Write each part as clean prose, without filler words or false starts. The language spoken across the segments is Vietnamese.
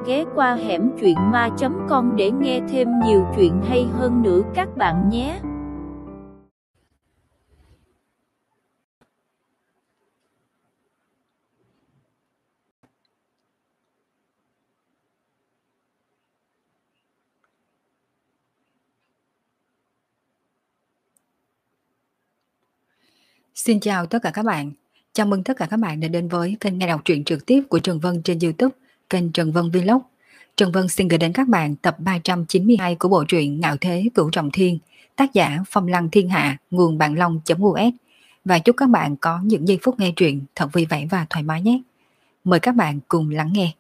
ghé qua hẻm truyện ma.com để nghe thêm nhiều chuyện hay hơn nữa các bạn nhé. Xin chào tất cả các bạn. Chào mừng tất cả các bạn đã đến với kênh nghe đọc truyện trực tiếp của Trần Vân trên YouTube, kênh Trần Vân Vlog. Trần Vân xin gửi đến các bạn tập 392 của bộ truyện Ngạo Thế Cửu Trọng Thiên, tác giả Phong Lăng Thiên Hạ, nguồn Bạn Long.us. Và chúc các bạn có những giây phút nghe truyện thật vui vẻ và thoải mái nhé. Mời các bạn cùng lắng nghe.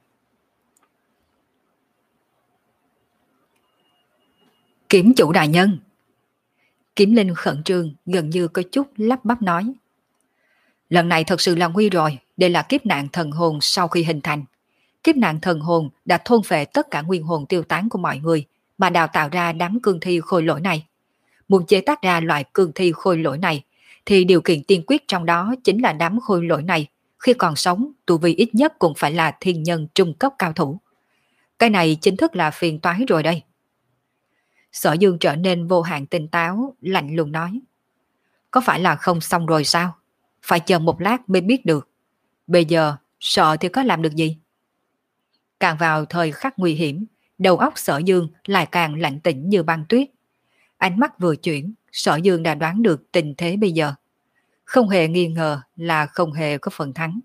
Kiếm chủ đại nhân. Kiếm Linh khẩn trương, gần như có chút lắp bắp nói. Lần này thật sự là nguy rồi, đây là kiếp nạn thần hồn sau khi hình thành. Kiếp nạn thần hồn đã thôn phệ tất cả nguyên hồn tiêu tán của mọi người mà đào tạo ra đám cương thi khôi lỗi này. Muốn chế tác ra loại cương thi khôi lỗi này thì điều kiện tiên quyết trong đó chính là đám khôi lỗi này khi còn sống tu vi ít nhất cũng phải là thiên nhân trung cấp cao thủ. Cái này chính thức là phiền toái rồi đây. Sở Dương trở nên vô hạn tỉnh táo, lạnh lùng nói. Có phải là không xong rồi sao? Phải chờ một lát mới biết được. Bây giờ sợ thì có làm được gì? Càng vào thời khắc nguy hiểm, đầu óc Sở Dương lại càng lạnh tĩnh như băng tuyết. Ánh mắt vừa chuyển, Sở Dương đã đoán được tình thế bây giờ. Không hề nghi ngờ là không hề có phần thắng.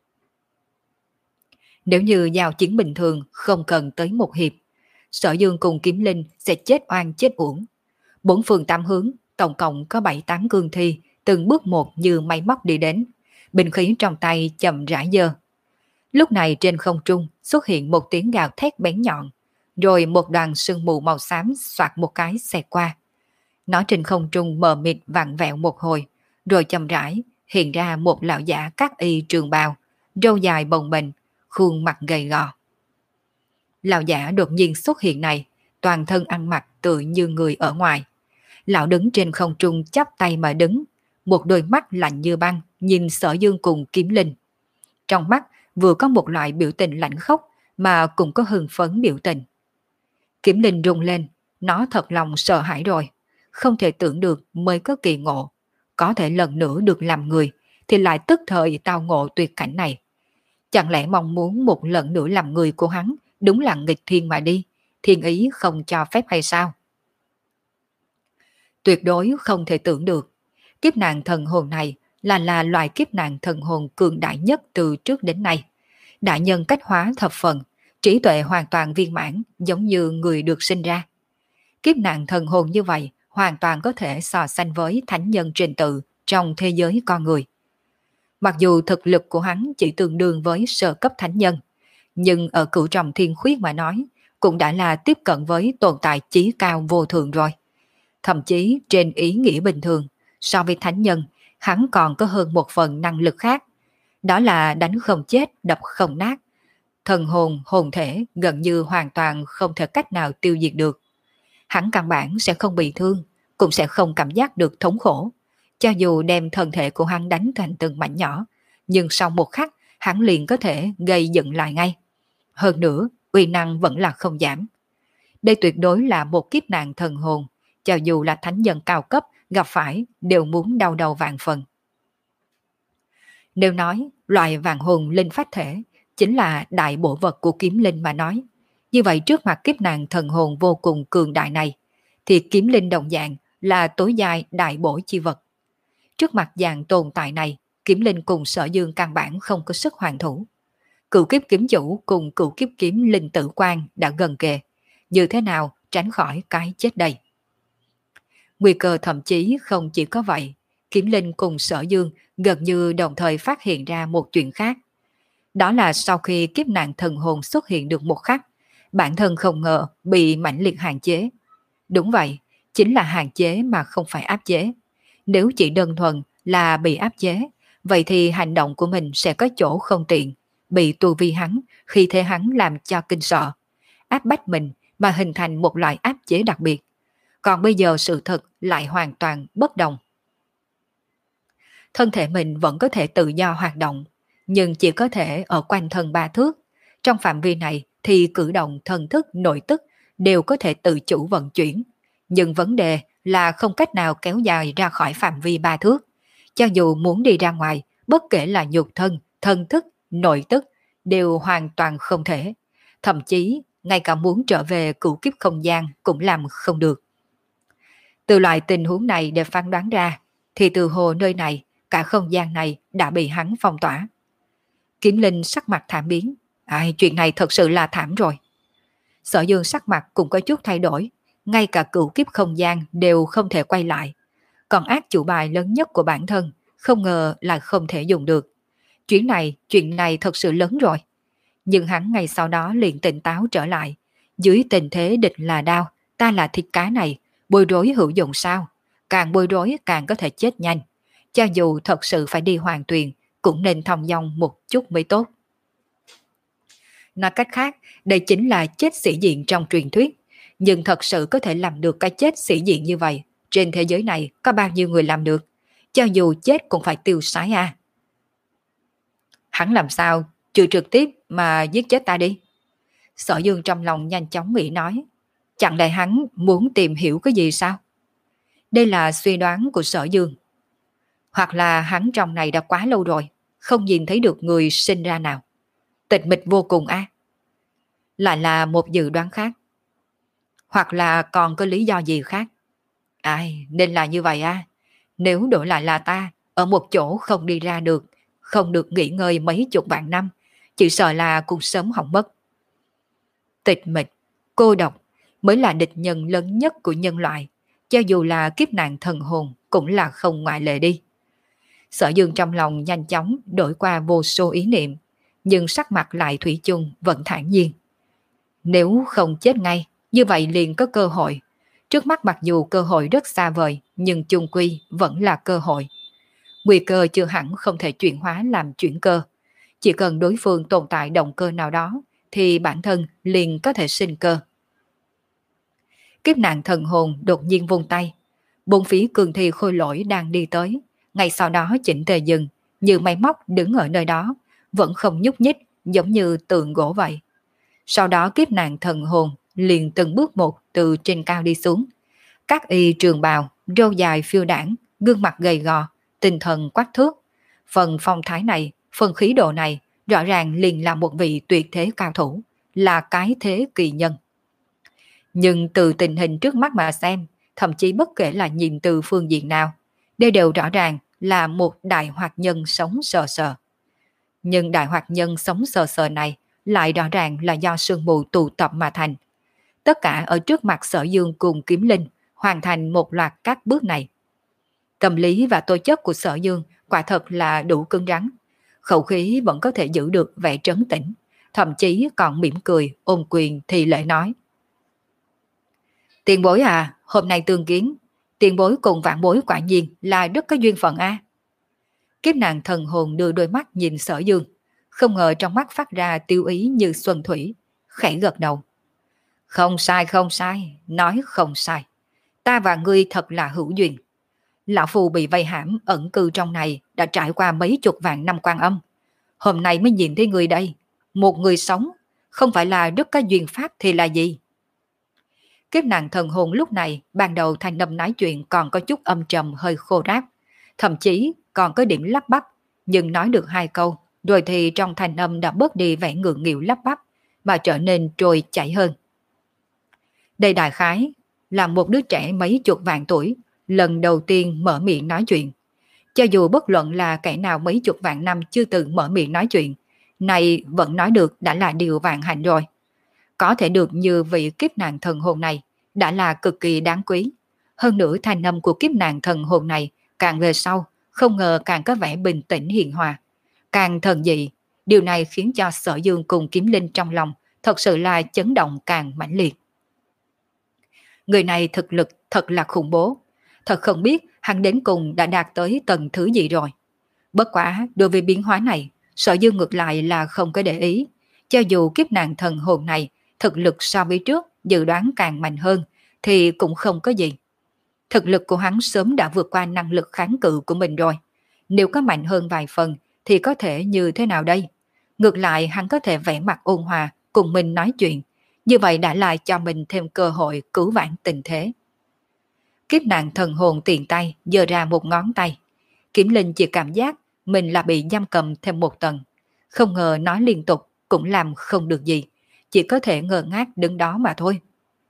Nếu như giao chiến bình thường không cần tới một hiệp, Sở Dương cùng Kiếm Linh sẽ chết oan chết uổng. 4 phương 8 hướng, tổng cộng có 7-8 cương thi, từng bước một như máy móc đi đến. Bình khí trong tay chậm rãi giơ. Lúc này trên không trung xuất hiện một tiếng gào thét bén nhọn, rồi một đoàn sương mù màu xám xoạt một cái xẹt qua. Nó trên không trung mờ mịt vặn vẹo một hồi, rồi chậm rãi hiện ra một lão giả cát y trường bào, râu dài bồng bềnh, khuôn mặt gầy gò. Lão giả đột nhiên xuất hiện này, toàn thân ăn mặc tựa như người ở ngoài. Lão đứng trên không trung chắp tay mà đứng, một đôi mắt lạnh như băng nhìn Sở Dương cùng Kiếm Linh. Trong mắt vừa có một loại biểu tình lạnh khốc mà cũng có hưng phấn biểu tình. Kiếm Linh rung lên, nó thật lòng sợ hãi rồi, không thể tưởng được mới có kỳ ngộ. Có thể lần nữa được làm người thì lại tức thời tao ngộ tuyệt cảnh này. Chẳng lẽ mong muốn một lần nữa làm người của hắn đúng là nghịch thiên mà đi, thiên ý không cho phép hay sao? Tuyệt đối không thể tưởng được. Kiếp nạn thần hồn này là loại kiếp nạn thần hồn cường đại nhất từ trước đến nay. Đại nhân cách hóa thập phần, trí tuệ hoàn toàn viên mãn giống như người được sinh ra. Kiếp nạn thần hồn như vậy hoàn toàn có thể so sánh với thánh nhân trình tự trong thế giới con người. Mặc dù thực lực của hắn chỉ tương đương với sơ cấp thánh nhân, nhưng ở Cửu Trọng Thiên Khuyết mà nói cũng đã là tiếp cận với tồn tại chí cao vô thượng rồi. Thậm chí trên ý nghĩa bình thường, so với thánh nhân, hắn còn có hơn một phần năng lực khác. Đó là đánh không chết, đập không nát. Thần hồn, hồn thể gần như hoàn toàn không thể cách nào tiêu diệt được. Hắn căn bản sẽ không bị thương, cũng sẽ không cảm giác được thống khổ. Cho dù đem thân thể của hắn đánh thành từng mảnh nhỏ, nhưng sau một khắc, hắn liền có thể gây dựng lại ngay. Hơn nữa, uy năng vẫn là không giảm. Đây tuyệt đối là một kiếp nạn thần hồn, cho dù là thánh nhân cao cấp gặp phải đều muốn đau đầu vạn phần. Nếu nói loại vạn hồn linh phách thể chính là đại bổ vật của Kiếm Linh mà nói, như vậy trước mặt kiếp nạn thần hồn vô cùng cường đại này, thì Kiếm Linh đồng dạng là tối giai đại bổ chi vật. Trước mặt dạng tồn tại này, Kiếm Linh cùng Sở Dương căn bản không có sức hoàn thủ. Cửu kiếp kiếm chủ cùng cửu kiếp kiếm linh tử quan đã gần kề, như thế nào tránh khỏi cái chết đây? Nguy cơ thậm chí không chỉ có vậy, Kiếm Linh cùng Sở Dương gần như đồng thời phát hiện ra một chuyện khác. Đó là sau khi kiếp nạn thần hồn xuất hiện được một khắc, bản thân không ngờ bị mãnh liệt hạn chế. Đúng vậy, chính là hạn chế mà không phải áp chế. Nếu chỉ đơn thuần là bị áp chế, vậy thì hành động của mình sẽ có chỗ không tiện, bị tu vi hắn, khi thế hắn làm cho kinh sợ, áp bách mình mà hình thành một loại áp chế đặc biệt. Còn bây giờ sự thật lại hoàn toàn bất đồng. Thân thể mình vẫn có thể tự do hoạt động, nhưng chỉ có thể ở quanh thân 3 thước. Trong phạm vi này thì cử động thần thức nội tức đều có thể tự chủ vận chuyển. Nhưng vấn đề là không cách nào kéo dài ra khỏi phạm vi 3 thước. Cho dù muốn đi ra ngoài, bất kể là nhục thân, thần thức, nội tức, đều hoàn toàn không thể. Thậm chí, ngay cả muốn trở về cửu kiếp không gian cũng làm không được. Từ loại tình huống này để phán đoán ra, thì từ hồ nơi này, cả không gian này đã bị hắn phong tỏa. Kiếm Linh sắc mặt thảm biến. Chuyện này thật sự là thảm rồi. Sở Dương sắc mặt cũng có chút thay đổi, ngay cả cửu kiếp không gian đều không thể quay lại. Còn ác chủ bài lớn nhất của bản thân, không ngờ là không thể dùng được. Chuyện này thật sự lớn rồi. Nhưng hắn ngay sau đó liền tỉnh táo trở lại. Dưới tình thế địch là đao, ta là thịt cá này, bối rối hữu dụng sao? Càng bối rối càng có thể chết nhanh. Cho dù thật sự phải đi hoàng tuyền, cũng nên thong dong một chút mới tốt. Nói cách khác, đây chính là chết sĩ diện trong truyền thuyết. Nhưng thật sự có thể làm được cái chết sĩ diện như vậy, trên thế giới này có bao nhiêu người làm được? Cho dù chết cũng phải tiêu sái à. Hắn làm sao chưa trực tiếp mà giết chết ta đi? Sở Dương trong lòng nhanh chóng nghĩ nói. Chẳng lẽ hắn muốn tìm hiểu cái gì sao? Đây là suy đoán của Sở Dương. Hoặc là hắn trong này đã quá lâu rồi, không nhìn thấy được người sinh ra nào. Tịch mịch vô cùng a. Lại là một dự đoán khác. Hoặc là còn có lý do gì khác. Nên là như vậy a. Nếu đổi lại là ta, ở một chỗ không đi ra được, không được nghỉ ngơi mấy chục vạn năm, chỉ sợ là cũng sớm hỏng mất. Tịch mịch, cô độc mới là địch nhân lớn nhất của nhân loại, cho dù là kiếp nạn thần hồn cũng là không ngoại lệ đi. Sở Dương trong lòng nhanh chóng đổi qua vô số ý niệm, nhưng sắc mặt lại thủy chung vẫn thản nhiên. Nếu không chết ngay, như vậy liền có cơ hội. Trước mắt mặc dù cơ hội rất xa vời, nhưng chung quy vẫn là cơ hội. Nguy cơ chưa hẳn không thể chuyển hóa làm chuyển cơ. Chỉ cần đối phương tồn tại động cơ nào đó, thì bản thân liền có thể sinh cơ. Kiếp nạn thần hồn đột nhiên vung tay. Bốn phía cường thi khôi lỗi đang đi tới. Ngay sau đó chỉnh tề dừng, như máy móc đứng ở nơi đó, vẫn không nhúc nhích, giống như tượng gỗ vậy. Sau đó kiếp nạn thần hồn liền từng bước một từ trên cao đi xuống. Các y trường bào, râu dài phiêu đảng, gương mặt gầy gò, tinh thần quắc thước. Phần phong thái này, phần khí độ này, rõ ràng liền là một vị tuyệt thế cao thủ, là cái thế kỳ nhân. Nhưng từ tình hình trước mắt mà xem, thậm chí bất kể là nhìn từ phương diện nào, đây đều rõ ràng là một đại hoạt nhân sống sờ sờ. Nhưng đại hoạt nhân sống sờ sờ này lại rõ ràng là do sương mù tụ tập mà thành. Tất cả ở trước mặt Sở Dương cùng Kiếm Linh hoàn thành một loạt các bước này. Tâm lý và tố chất của Sở Dương quả thật là đủ cứng rắn. Khẩu khí vẫn có thể giữ được vẻ trấn tĩnh, thậm chí còn mỉm cười ôm quyền thì lễ nói. Tiền bối à, hôm nay tương kiến, tiền bối cùng vạn bối quả nhiên là rất có duyên phận a. Kiếp nạn thần hồn đưa đôi mắt nhìn Sở Dương, không ngờ trong mắt phát ra tiêu ý như xuân thủy, khẽ gật đầu. Không sai, nói không sai. Ta và ngươi thật là hữu duyên. Lão Phu bị vây hãm ẩn cư trong này đã trải qua mấy chục vạn năm quan âm. Hôm nay mới nhìn thấy ngươi đây. Một người sống, không phải là rất có duyên pháp thì là gì? Kiếp nạn thần hồn lúc này, ban đầu thanh âm nói chuyện còn có chút âm trầm hơi khô ráp. Thậm chí còn có điểm lắp bắp, nhưng nói được hai câu, rồi thì trong thanh âm đã bớt đi vẻ ngượng nghịu lắp bắp, mà trở nên trôi chảy hơn. Đây đại khái là một đứa trẻ mấy chục vạn tuổi, lần đầu tiên mở miệng nói chuyện. Cho dù bất luận là kẻ nào mấy chục vạn năm chưa từng mở miệng nói chuyện, này vẫn nói được đã là điều vạn hạnh rồi. Có thể được như vị kiếp nạn thần hồn này đã là cực kỳ đáng quý. Hơn nữa thanh âm của kiếp nạn thần hồn này càng về sau, không ngờ càng có vẻ bình tĩnh hiền hòa, càng thần dị. Điều này khiến cho Sở Dương cùng Kiếm Linh trong lòng thật sự là chấn động càng mãnh liệt. Người này thực lực thật là khủng bố. Thật không biết hắn đến cùng đã đạt tới tầng thứ gì rồi. Bất quá đối với biến hóa này, Sở Dương ngược lại là không có để ý. Cho dù kiếp nạn thần hồn này thực lực so với trước dự đoán càng mạnh hơn, thì cũng không có gì. Thực lực của hắn sớm đã vượt qua năng lực kháng cự của mình rồi. Nếu có mạnh hơn vài phần thì có thể như thế nào đây? Ngược lại hắn có thể vẽ mặt ôn hòa cùng mình nói chuyện, như vậy đã lại cho mình thêm cơ hội cứu vãn tình thế. Kiếp nạn thần hồn tiện tay giơ ra một ngón tay. Kiểm Linh chỉ cảm giác mình là bị giam cầm thêm một tầng. Không ngờ nói liên tục cũng làm không được gì, chỉ có thể ngơ ngác đứng đó mà thôi.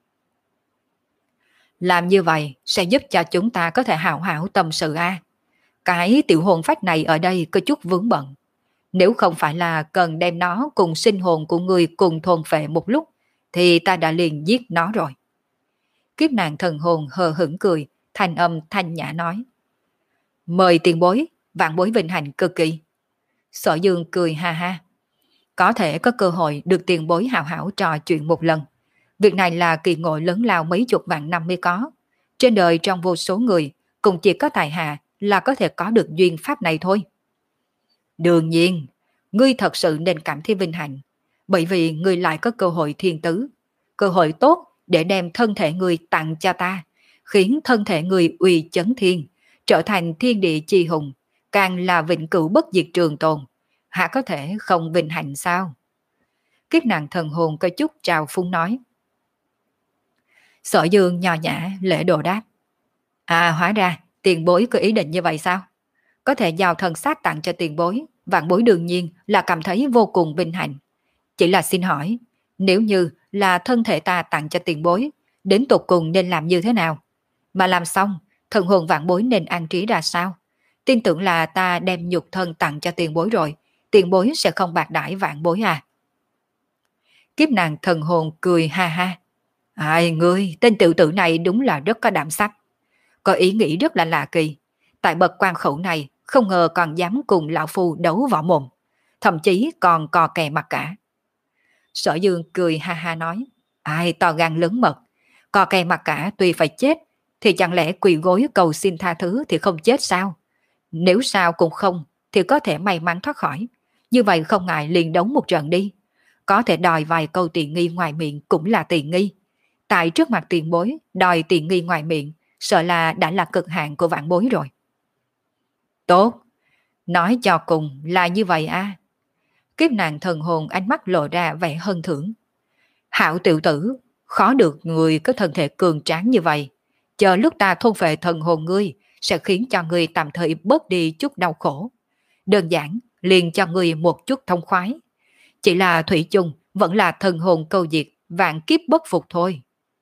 Làm như vậy sẽ giúp cho chúng ta có thể hào hảo tâm sự a. Cái tiểu hồn phách này ở đây có chút vướng bận. Nếu không phải là cần đem nó cùng sinh hồn của người cùng thôn phệ một lúc, thì ta đã liền giết nó rồi. Kiếp nạn thần hồn hờ hững cười, thanh âm thanh nhã nói. Mời tiền bối, vạn bối vinh hạnh cực kỳ. Sở Dương cười ha ha. Có thể có cơ hội được tiền bối hào hảo trò chuyện một lần. Việc này là kỳ ngộ lớn lao mấy chục vạn năm mới có. Trên đời trong vô số người, cũng chỉ có tài hạ là có thể có được duyên pháp này thôi. Đương nhiên, ngươi thật sự nên cảm thấy vinh hạnh, bởi vì ngươi lại có cơ hội thiên tứ, cơ hội tốt để đem thân thể ngươi tặng cho ta, khiến thân thể ngươi uy chấn thiên, trở thành thiên địa chi hùng, càng là vĩnh cửu bất diệt trường tồn. Hả có thể không vinh hạnh sao? Kiếp nạn thần hồn có chút trào phúng nói. Sở Dương nho nhã lễ độ đáp. À, hóa ra tiền bối có ý định như vậy sao? Có thể giao thân xác tặng cho tiền bối, vạn bối đương nhiên là cảm thấy vô cùng vinh hạnh. Chỉ là xin hỏi, nếu như là thân thể ta tặng cho tiền bối, đến tột cùng nên làm như thế nào? Mà làm xong, thần hồn vạn bối nên an trí ra sao? Tin tưởng là ta đem nhục thân tặng cho tiền bối rồi, tiền bối sẽ không bạc đãi vạn bối à? Kiếp nàng thần hồn cười ha ha. Ai ngươi, tên tiểu tử này đúng là rất có đảm sắc. Có ý nghĩ rất là lạ kỳ. Tại bậc quan khẩu này, không ngờ còn dám cùng lão phu đấu võ mồm. Thậm chí còn cò kè mặt cả. Sở Dương cười ha ha nói. Ai to gan lớn mật. Cò kè mặt cả tuy phải chết, thì chẳng lẽ quỳ gối cầu xin tha thứ thì không chết sao? Nếu sao cũng không, thì có thể may mắn thoát khỏi. Như vậy không ngại liền đấu một trận đi. Có thể đòi vài câu tiền nghi ngoài miệng cũng là tiền nghi. Tại trước mặt tiền bối, đòi tiền nghi ngoài miệng, sợ là đã là cực hạn của vạn bối rồi. Tốt, nói cho cùng là như vậy à. Kiếp nạn thần hồn ánh mắt lộ ra vẻ hân thưởng. Hảo tiểu tử, khó được người có thân thể cường tráng như vậy. Chờ lúc ta thôn phệ thần hồn ngươi, sẽ khiến cho ngươi tạm thời bớt đi chút đau khổ. Đơn giản, liền cho ngươi một chút thông khoái. Chỉ là thủy chung vẫn là thần hồn câu diệt, vạn kiếp bất phục thôi.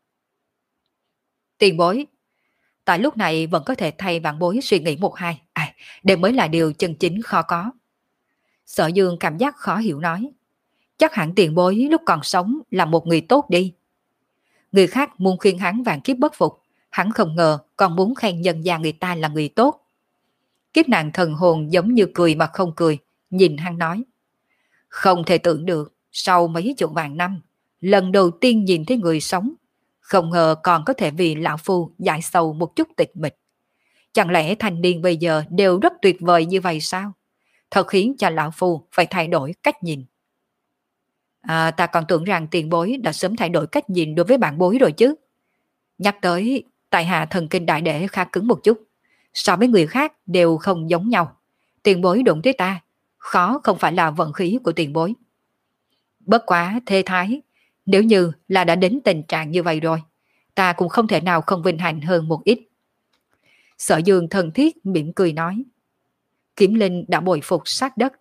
Tiền bối, tại lúc này vẫn có thể thay vạn bối suy nghĩ một hai. Đây mới là điều chân chính khó có. Sở Dương cảm giác khó hiểu nói. Chắc hẳn tiền bối lúc còn sống là một người tốt đi. Người khác muốn khuyên hắn vạn kiếp bất phục, hắn không ngờ còn muốn khen nhân gia người ta là người tốt. Kiếp nạn thần hồn giống như cười mà không cười, nhìn hắn nói. Không thể tưởng được, sau mấy chục vạn năm, lần đầu tiên nhìn thấy người sống, không ngờ còn có thể vì lão phu giải sầu một chút tịch mịch. Chẳng lẽ thanh niên bây giờ đều rất tuyệt vời như vậy sao? Thật khiến cho lão phu phải thay đổi cách nhìn. Ta còn tưởng rằng tiền bối đã sớm thay đổi cách nhìn đối với bạn bối rồi chứ. Nhắc tới, tại hạ thần kinh đại đệ khá cứng một chút. So với người khác đều không giống nhau. Tiền bối đụng tới ta, khó không phải là vận khí của tiền bối. Bất quá thê thái, nếu như là đã đến tình trạng như vậy rồi, ta cũng không thể nào không vinh hạnh hơn một ít. Sở Dương thân thiết mỉm cười nói. Kiếm Linh đã bồi phục sát đất.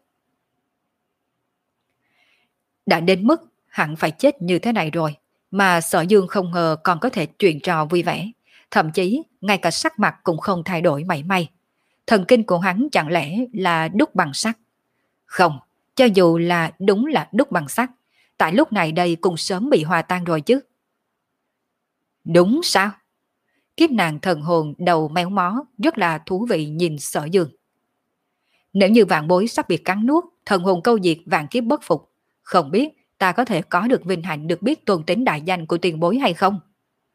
Đã đến mức hẳn phải chết như thế này rồi, mà Sở Dương không ngờ còn có thể chuyện trò vui vẻ, thậm chí ngay cả sắc mặt cũng không thay đổi mảy may. Thần kinh của hắn chẳng lẽ là đúc bằng sắt? Không, cho dù là đúng là đúc bằng sắt, tại lúc này đây cũng sớm bị hòa tan rồi chứ. Đúng sao? Kiếp nàng thần hồn đầu méo mó rất là thú vị nhìn Sở Dương. Nếu như vạn bối sắp bị cắn nuốt, thần hồn câu diệt vạn kiếp bất phục, không biết ta có thể có được vinh hạnh được biết tôn tính đại danh của tiền bối hay không?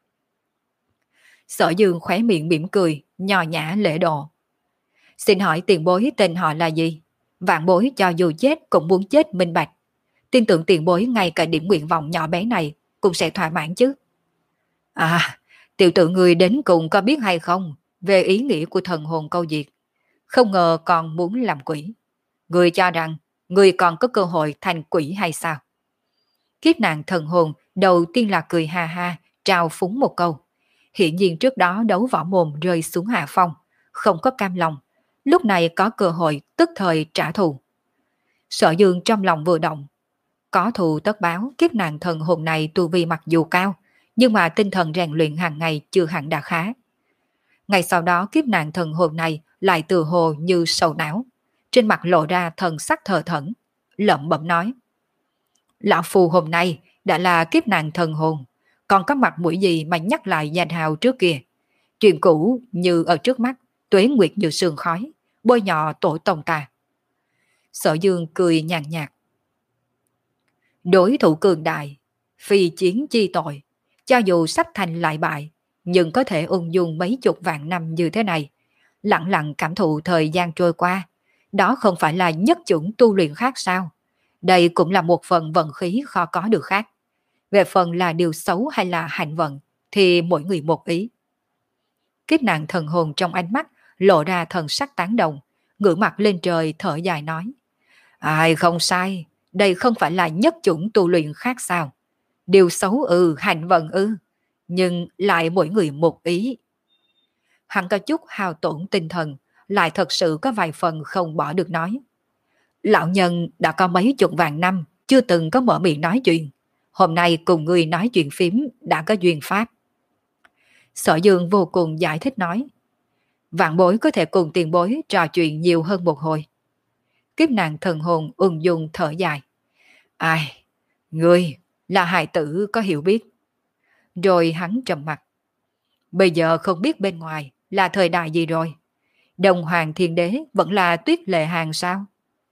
Sở Dương khóe miệng mỉm cười, nho nhã lễ độ. Xin hỏi tiền bối tên họ là gì? Vạn bối cho dù chết cũng muốn chết minh bạch. Tin tưởng tiền bối ngay cả điểm nguyện vọng nhỏ bé này cũng sẽ thỏa mãn chứ. Tiểu tử người đến cùng có biết hay không về ý nghĩa của thần hồn câu diệt? Không ngờ còn muốn làm quỷ. Người cho rằng người còn có cơ hội thành quỷ hay sao? Kiếp nạn thần hồn đầu tiên là cười ha ha, trao phúng một câu. Hiện nhiên trước đó đấu võ mồm rơi xuống hạ phong, không có cam lòng. Lúc này có cơ hội tức thời trả thù. Sở Dương trong lòng vừa động. Có thù tất báo, kiếp nạn thần hồn này tu vi mặc dù cao, nhưng mà tinh thần rèn luyện hàng ngày chưa hẳn đã khá. Ngày sau đó kiếp nạn thần hồn này lại từ hồ như sầu não. Trên mặt lộ ra thần sắc thờ thẫn, lẩm bẩm nói. Lão Phù hôm nay đã là kiếp nạn thần hồn, còn có mặt mũi gì mà nhắc lại danh hào trước kia. Chuyện cũ như ở trước mắt, tuế nguyệt như sương khói, bôi nhọ tổ tông ta. Sở Dương cười nhàn nhạt. Đối thủ cường đại, phi chiến chi tội, cho dù sắp thành lại bại, nhưng có thể ung dung mấy chục vạn năm như thế này, lặng lặng cảm thụ thời gian trôi qua, đó không phải là nhất chủng tu luyện khác sao? Đây cũng là một phần vận khí khó có được khác. Về phần là điều xấu hay là hạnh vận, thì mỗi người một ý. Kiếp nạn thần hồn trong ánh mắt lộ ra thần sắc tán đồng, ngửa mặt lên trời thở dài nói. Ai không sai, đây không phải là nhất chủng tu luyện khác sao? Điều xấu hạnh vận nhưng lại mỗi người một ý. Hắn có chút hao tổn tinh thần, lại thật sự có vài phần không bỏ được nói. Lão nhân đã có mấy chục vạn năm, chưa từng có mở miệng nói chuyện. Hôm nay cùng người nói chuyện phím đã có duyên pháp. Sở Dương vô cùng giải thích nói. Vạn bối có thể cùng tiền bối trò chuyện nhiều hơn một hồi. Kiếp nạn thần hồn ung dung thở dài. Ai, ngươi là hài tử có hiểu biết. Rồi hắn trầm mặt. Bây giờ không biết bên ngoài là thời đại gì rồi. Đồng Hoàng Thiên Đế vẫn là Tuyết Lệ Hàng sao?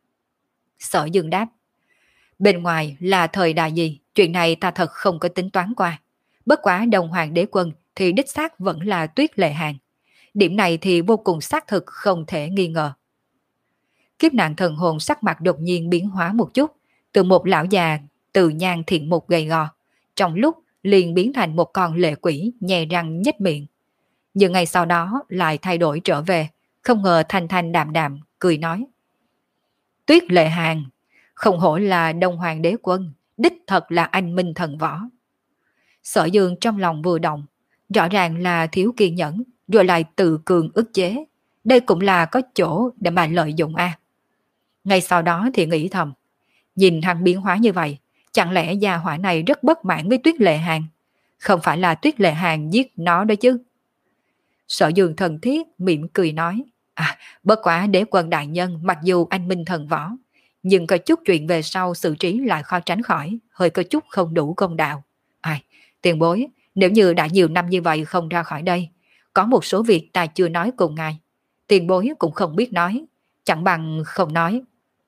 Sở Dương đáp. Bên ngoài là thời đại gì, chuyện này ta thật không có tính toán qua. Bất quá Đồng Hoàng Đế Quân thì đích xác vẫn là Tuyết Lệ Hàng. Điểm này thì vô cùng xác thực không thể nghi ngờ. Kiếp nạn thần hồn sắc mặt đột nhiên biến hóa một chút, từ một lão già từ nhan thiện mục gầy gò, trong lúc liền biến thành một con lệ quỷ nhè răng nhếch miệng. Nhưng ngày sau đó lại thay đổi trở về, không ngờ thanh thanh đạm đạm, cười nói. Tuyết Lệ Hàng, không hổ là Đông Hoàng Đế Quân, đích thật là anh minh thần võ. Sở Dương trong lòng vừa động, rõ ràng là thiếu kiên nhẫn, rồi lại tự cường ức chế. Đây cũng là có chỗ để mà lợi dụng a. Ngay sau đó thì nghĩ thầm, nhìn hắn biến hóa như vậy, chẳng lẽ gia hỏa này rất bất mãn với Tuyết Lệ Hàng? Không phải là Tuyết Lệ Hàng giết nó đó chứ? Sở Dương thần thiết mỉm cười nói, bất quá Đế Quân đại nhân mặc dù anh minh thần võ, nhưng có chút chuyện về sau xử trí lại khó tránh khỏi, hơi có chút không đủ công đạo. Tiền bối, nếu như đã nhiều năm như vậy không ra khỏi đây, có một số việc ta chưa nói cùng ngài. Tiền bối cũng không biết nói, chẳng bằng không nói.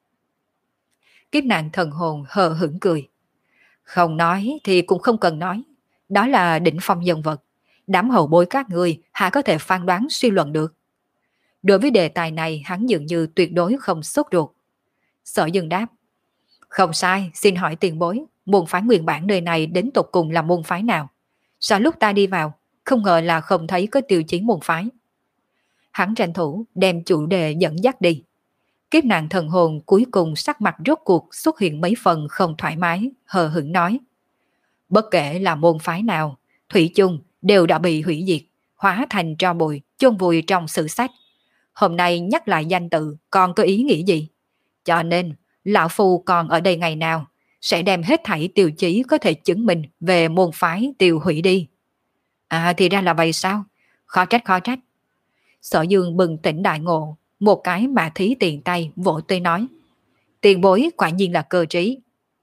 Kiếp nạn thần hồn hờ hững cười. Không nói thì cũng không cần nói. Đó là đỉnh phong nhân vật. Đám hậu bối các người hả có thể phán đoán suy luận được. Đối với đề tài này hắn dường như tuyệt đối không sốt ruột. Sở Dương đáp. Không sai, xin hỏi tiền bối, môn phái nguyên bản nơi này đến tột cùng là môn phái nào? Sao lúc ta đi vào, không ngờ là không thấy có tiêu chí môn phái. Hắn tranh thủ đem chủ đề dẫn dắt đi. Kiếp nạn thần hồn cuối cùng sắc mặt rốt cuộc xuất hiện mấy phần không thoải mái, hờ hững nói. Bất kể là môn phái nào, thủy chung đều đã bị hủy diệt, hóa thành tro bụi, chôn vùi trong sử sách. Hôm nay nhắc lại danh tự còn có ý nghĩa gì? Cho nên, lão phu còn ở đây ngày nào, sẽ đem hết thảy tiêu chí có thể chứng minh về môn phái tiêu hủy đi. Thì ra là vậy sao? Khó trách khó trách. Sở Dương bừng tỉnh đại ngộ, một cái mà thí tiền tay vỗ tay nói. Tiền bối quả nhiên là cơ trí.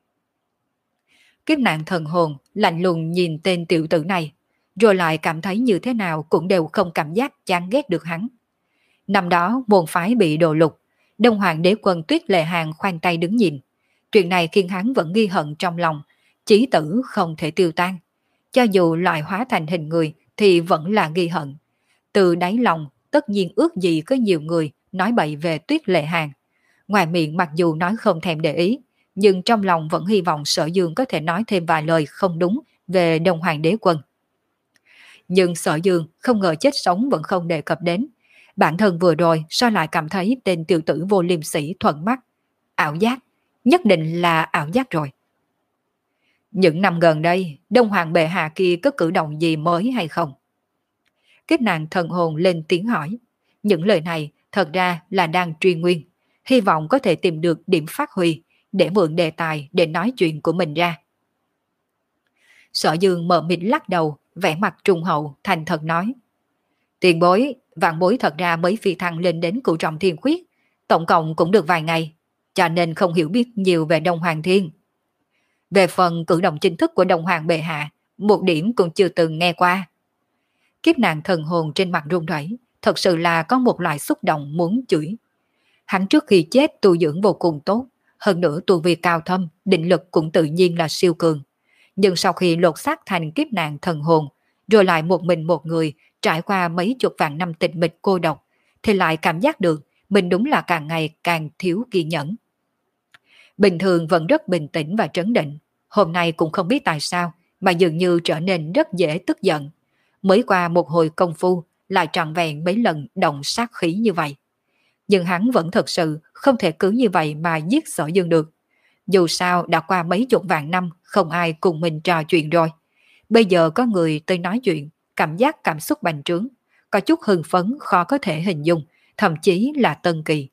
Kiếp nạn thần hồn lạnh lùng nhìn tên tiểu tử này, rồi lại cảm thấy như thế nào cũng đều không cảm giác chán ghét được hắn. Năm đó môn phái bị đổ lục, Đông Hoàng Đế Quân Tuyết Lệ Hàng khoanh tay đứng nhìn. Chuyện này khiến hắn vẫn ghi hận trong lòng, chí tử không thể tiêu tan. Cho dù loại hóa thành hình người thì vẫn là ghi hận. Từ đáy lòng tất nhiên ước gì có nhiều người nói bậy về Tuyết Lệ Hàng. Ngoài miệng mặc dù nói không thèm để ý, nhưng trong lòng vẫn hy vọng Sở Dương có thể nói thêm vài lời không đúng về Đông Hoàng Đế Quân. Nhưng Sở Dương không ngờ chết sống vẫn không đề cập đến. Bản thân vừa rồi sao lại cảm thấy tên tiểu tử vô liêm sĩ thuận mắt. Ảo giác, nhất định là ảo giác rồi. Những năm gần đây, Đông Hoàng bệ hạ kia có cử động gì mới hay không? Kiếp nạn thần hồn lên tiếng hỏi. Những lời này thật ra là đang truy nguyên, hy vọng có thể tìm được điểm phát huy để mượn đề tài để nói chuyện của mình ra. Sở Dương mờ mịt lắc đầu, vẻ mặt trung hậu, thành thật nói. Tiền bối, vạn bối thật ra mới phi thăng lên đến cửu trọng thiên khuyết, tổng cộng cũng được vài ngày, cho nên không hiểu biết nhiều về Đông Hoàng Thiên. Về phần cử động chính thức của Đông Hoàng bệ hạ, một điểm cũng chưa từng nghe qua. Kiếp nạn thần hồn trên mặt run rẩy, thật sự là có một loại xúc động muốn chửi. Hắn trước khi chết tu dưỡng vô cùng tốt, hơn nữa tu vi cao thâm, định lực cũng tự nhiên là siêu cường. Nhưng sau khi lột xác thành kiếp nạn thần hồn, rồi lại một mình một người trải qua mấy chục vạn năm tịch mịch cô độc, thì lại cảm giác được mình đúng là càng ngày càng thiếu kiên nhẫn. Bình thường vẫn rất bình tĩnh và trấn định, hôm nay cũng không biết tại sao mà dường như trở nên rất dễ tức giận. Mới qua một hồi công phu lại trọn vẹn mấy lần động sát khí như vậy. Nhưng hắn vẫn thật sự không thể cứ như vậy mà giết Sở Dương được. Dù sao đã qua mấy chục vạn năm không ai cùng mình trò chuyện rồi. Bây giờ có người tới nói chuyện, cảm xúc bành trướng, có chút hưng phấn khó có thể hình dung, thậm chí là tân kỳ.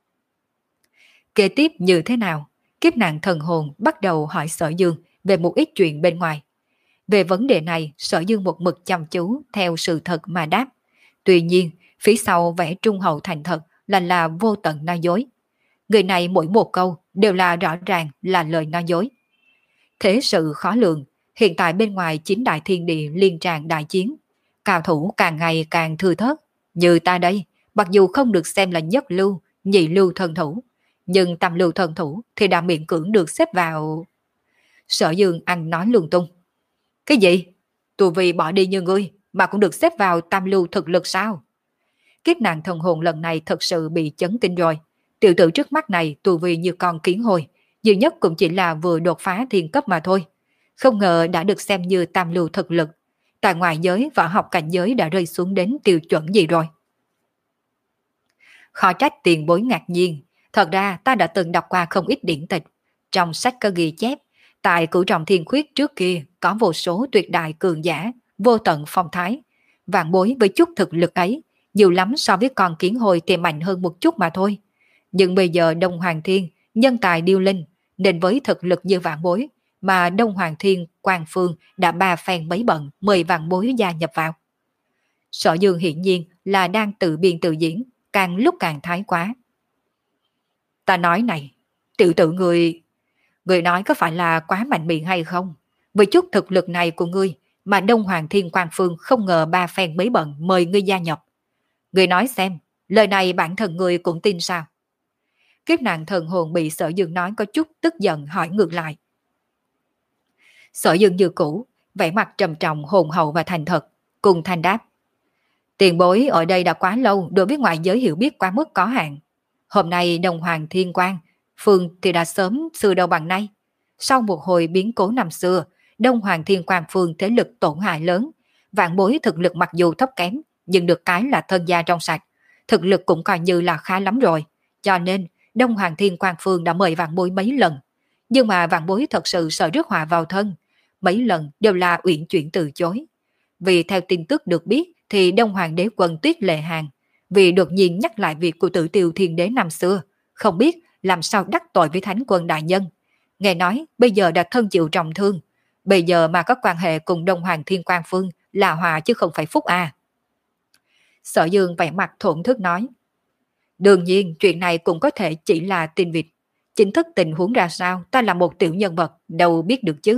Kế tiếp như thế nào? Kiếp nạn thần hồn bắt đầu hỏi Sở Dương về một ít chuyện bên ngoài. Về vấn đề này, Sở Dương một mực chăm chú theo sự thật mà đáp. Tuy nhiên, phía sau vẻ trung hậu thành thật là vô tận nói dối. Người này mỗi một câu đều là rõ ràng là lời nói dối. Thế sự khó lường, hiện tại bên ngoài chính đại thiên địa liên tràn đại chiến. Cao thủ càng ngày càng thưa thớt. Như ta đây, mặc dù không được xem là nhất lưu, nhị lưu thần thủ, nhưng tam lưu thần thủ thì đã miễn cưỡng được xếp vào. Sở Dương ăn nói lung tung. Cái gì? Tu vi bỏ đi như ngươi mà cũng được xếp vào tam lưu thực lực sao? Kiếp nạn thần hồn lần này thật sự bị chấn kinh rồi. Tiểu tử trước mắt này tu vi như con kiến hôi, duy nhất cũng chỉ là vừa đột phá thiên cấp mà thôi. Không ngờ đã được xem như tam lưu thực lực. Tại ngoại giới võ học cảnh giới đã rơi xuống đến tiêu chuẩn gì rồi? Khó trách tiền bối ngạc nhiên. Thật ra ta đã từng đọc qua không ít điển tịch. Trong sách có ghi chép, tại cửu trọng thiên khuyết trước kia có vô số tuyệt đại cường giả, vô tận phong thái. Vạn bối với chút thực lực ấy, nhiều lắm so với con kiến hồi thì mạnh hơn một chút mà thôi. Nhưng bây giờ Đông Hoàng Thiên, nhân tài điêu linh, nên với thực lực như vạn bối, mà Đông Hoàng Thiên, Quang Phương đã ba phen mấy bận mời vạn bối gia nhập vào. Sở Dương hiển nhiên là đang tự biên tự diễn, càng lúc càng thái quá. Ta nói này, tiểu tử người nói có phải là quá mạnh miệng hay không? Với chút thực lực này của ngươi, mà Đông Hoàng Thiên Quang Phương không ngờ ba phen mấy bận mời ngươi gia nhập. Ngươi nói xem, lời này bản thân ngươi cũng tin sao? Kiếp nạn thần hồn bị Sở Dương nói có chút tức giận hỏi ngược lại. Sở Dương như cũ, vẻ mặt trầm trọng hồn hậu và thành thật, cùng thanh đáp. Tiền bối ở đây đã quá lâu đối với ngoại giới hiểu biết quá mức có hạn. Hôm nay Đông Hoàng Thiên Quang Phương thì đã sớm xưa đâu bằng nay. Sau một hồi biến cố năm xưa, Đông Hoàng Thiên Quang Phương thế lực tổn hại lớn. Vạn bối thực lực mặc dù thấp kém, nhưng được cái là thân gia trong sạch. Thực lực cũng coi như là khá lắm rồi. Cho nên, Đông Hoàng Thiên Quang Phương đã mời vạn bối mấy lần. Nhưng mà vạn bối thật sự sợ rước họa vào thân. Mấy lần đều là uyển chuyển từ chối. Vì theo tin tức được biết, thì Đông Hoàng đế quân Tuyết Lệ Hàn, vì đột nhiên nhắc lại việc của Tử Tiêu Thiên Đế năm xưa, không biết làm sao đắc tội với Thánh Quân đại nhân. Nghe nói bây giờ đã thân chịu trọng thương, bây giờ mà có quan hệ cùng Đông Hoàng Thiên Quang Phương là hòa chứ không phải phúc à. Sở Dương vẻ mặt thổn thức nói. Đương nhiên chuyện này cũng có thể chỉ là tin vịt. Chính thức tình huống ra sao ta là một tiểu nhân vật, đâu biết được chứ.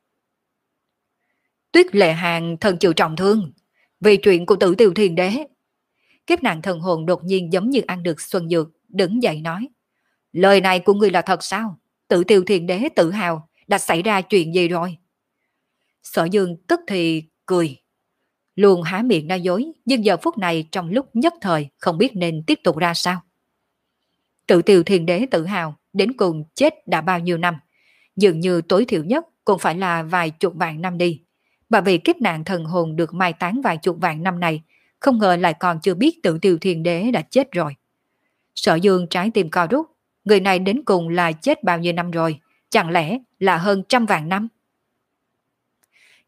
Tuyết Lệ Hàn thân chịu trọng thương vì chuyện của Tử Tiêu Thiên Đế. Kiếp nạn thần hồn đột nhiên giống như ăn được xuân dược, đứng dậy nói. Lời này của ngươi là thật sao? Tử Tiêu Thiên Đế tự hào, đã xảy ra chuyện gì rồi? Sở Dương tức thì cười. Luôn há miệng nói dối, nhưng giờ phút này trong lúc nhất thời không biết nên tiếp tục ra sao. Tử Tiêu Thiên Đế tự hào, đến cùng chết đã bao nhiêu năm. Dường như tối thiểu nhất cũng phải là vài chục vạn năm đi. Bởi vì kiếp nạn thần hồn được mai táng vài chục vạn năm này, không ngờ lại còn chưa biết Tử Tiêu Thiên Đế đã chết rồi. Sở Dương trái tim co rút, người này đến cùng là chết bao nhiêu năm rồi, chẳng lẽ là hơn trăm vạn năm?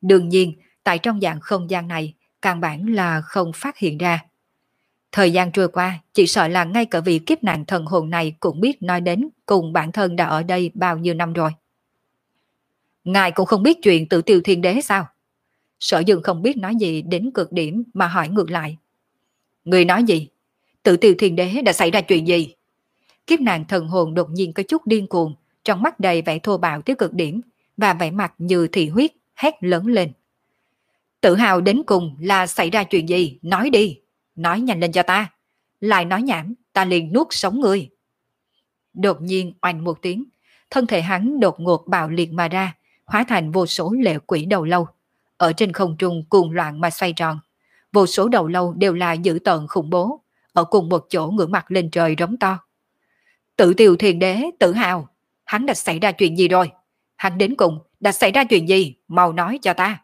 Đương nhiên, tại trong dạng không gian này, căn bản là không phát hiện ra. Thời gian trôi qua, chỉ sợ là ngay cả vị kiếp nạn thần hồn này cũng biết nói đến cùng bản thân đã ở đây bao nhiêu năm rồi. Ngài cũng không biết chuyện Tử Tiêu Thiên Đế sao? Sở Dương không biết nói gì đến cực điểm mà hỏi ngược lại. Người nói gì? Tử Tiêu Thiên Đế đã xảy ra chuyện gì? Kiếp nạn thần hồn đột nhiên có chút điên cuồng, trong mắt đầy vẻ thô bạo tới cực điểm, và vẻ mặt như thị huyết, hét lớn lên. Tự hào đến cùng là xảy ra chuyện gì? Nói đi, nói nhanh lên cho ta. Lại nói nhảm, ta liền nuốt sống ngươi. Đột nhiên oanh một tiếng, thân thể hắn đột ngột bạo liệt mà ra, hóa thành vô số lệ quỷ đầu lâu. Ở trên không trung cuồng loạn mà xoay tròn. Vô số đầu lâu đều là dữ tợn khủng bố, ở cùng một chỗ ngửa mặt lên trời rống to. Tử Tiêu Thiên Đế tự hào, hắn đã xảy ra chuyện gì rồi? Hắn đến cùng đã xảy ra chuyện gì? Mau nói cho ta.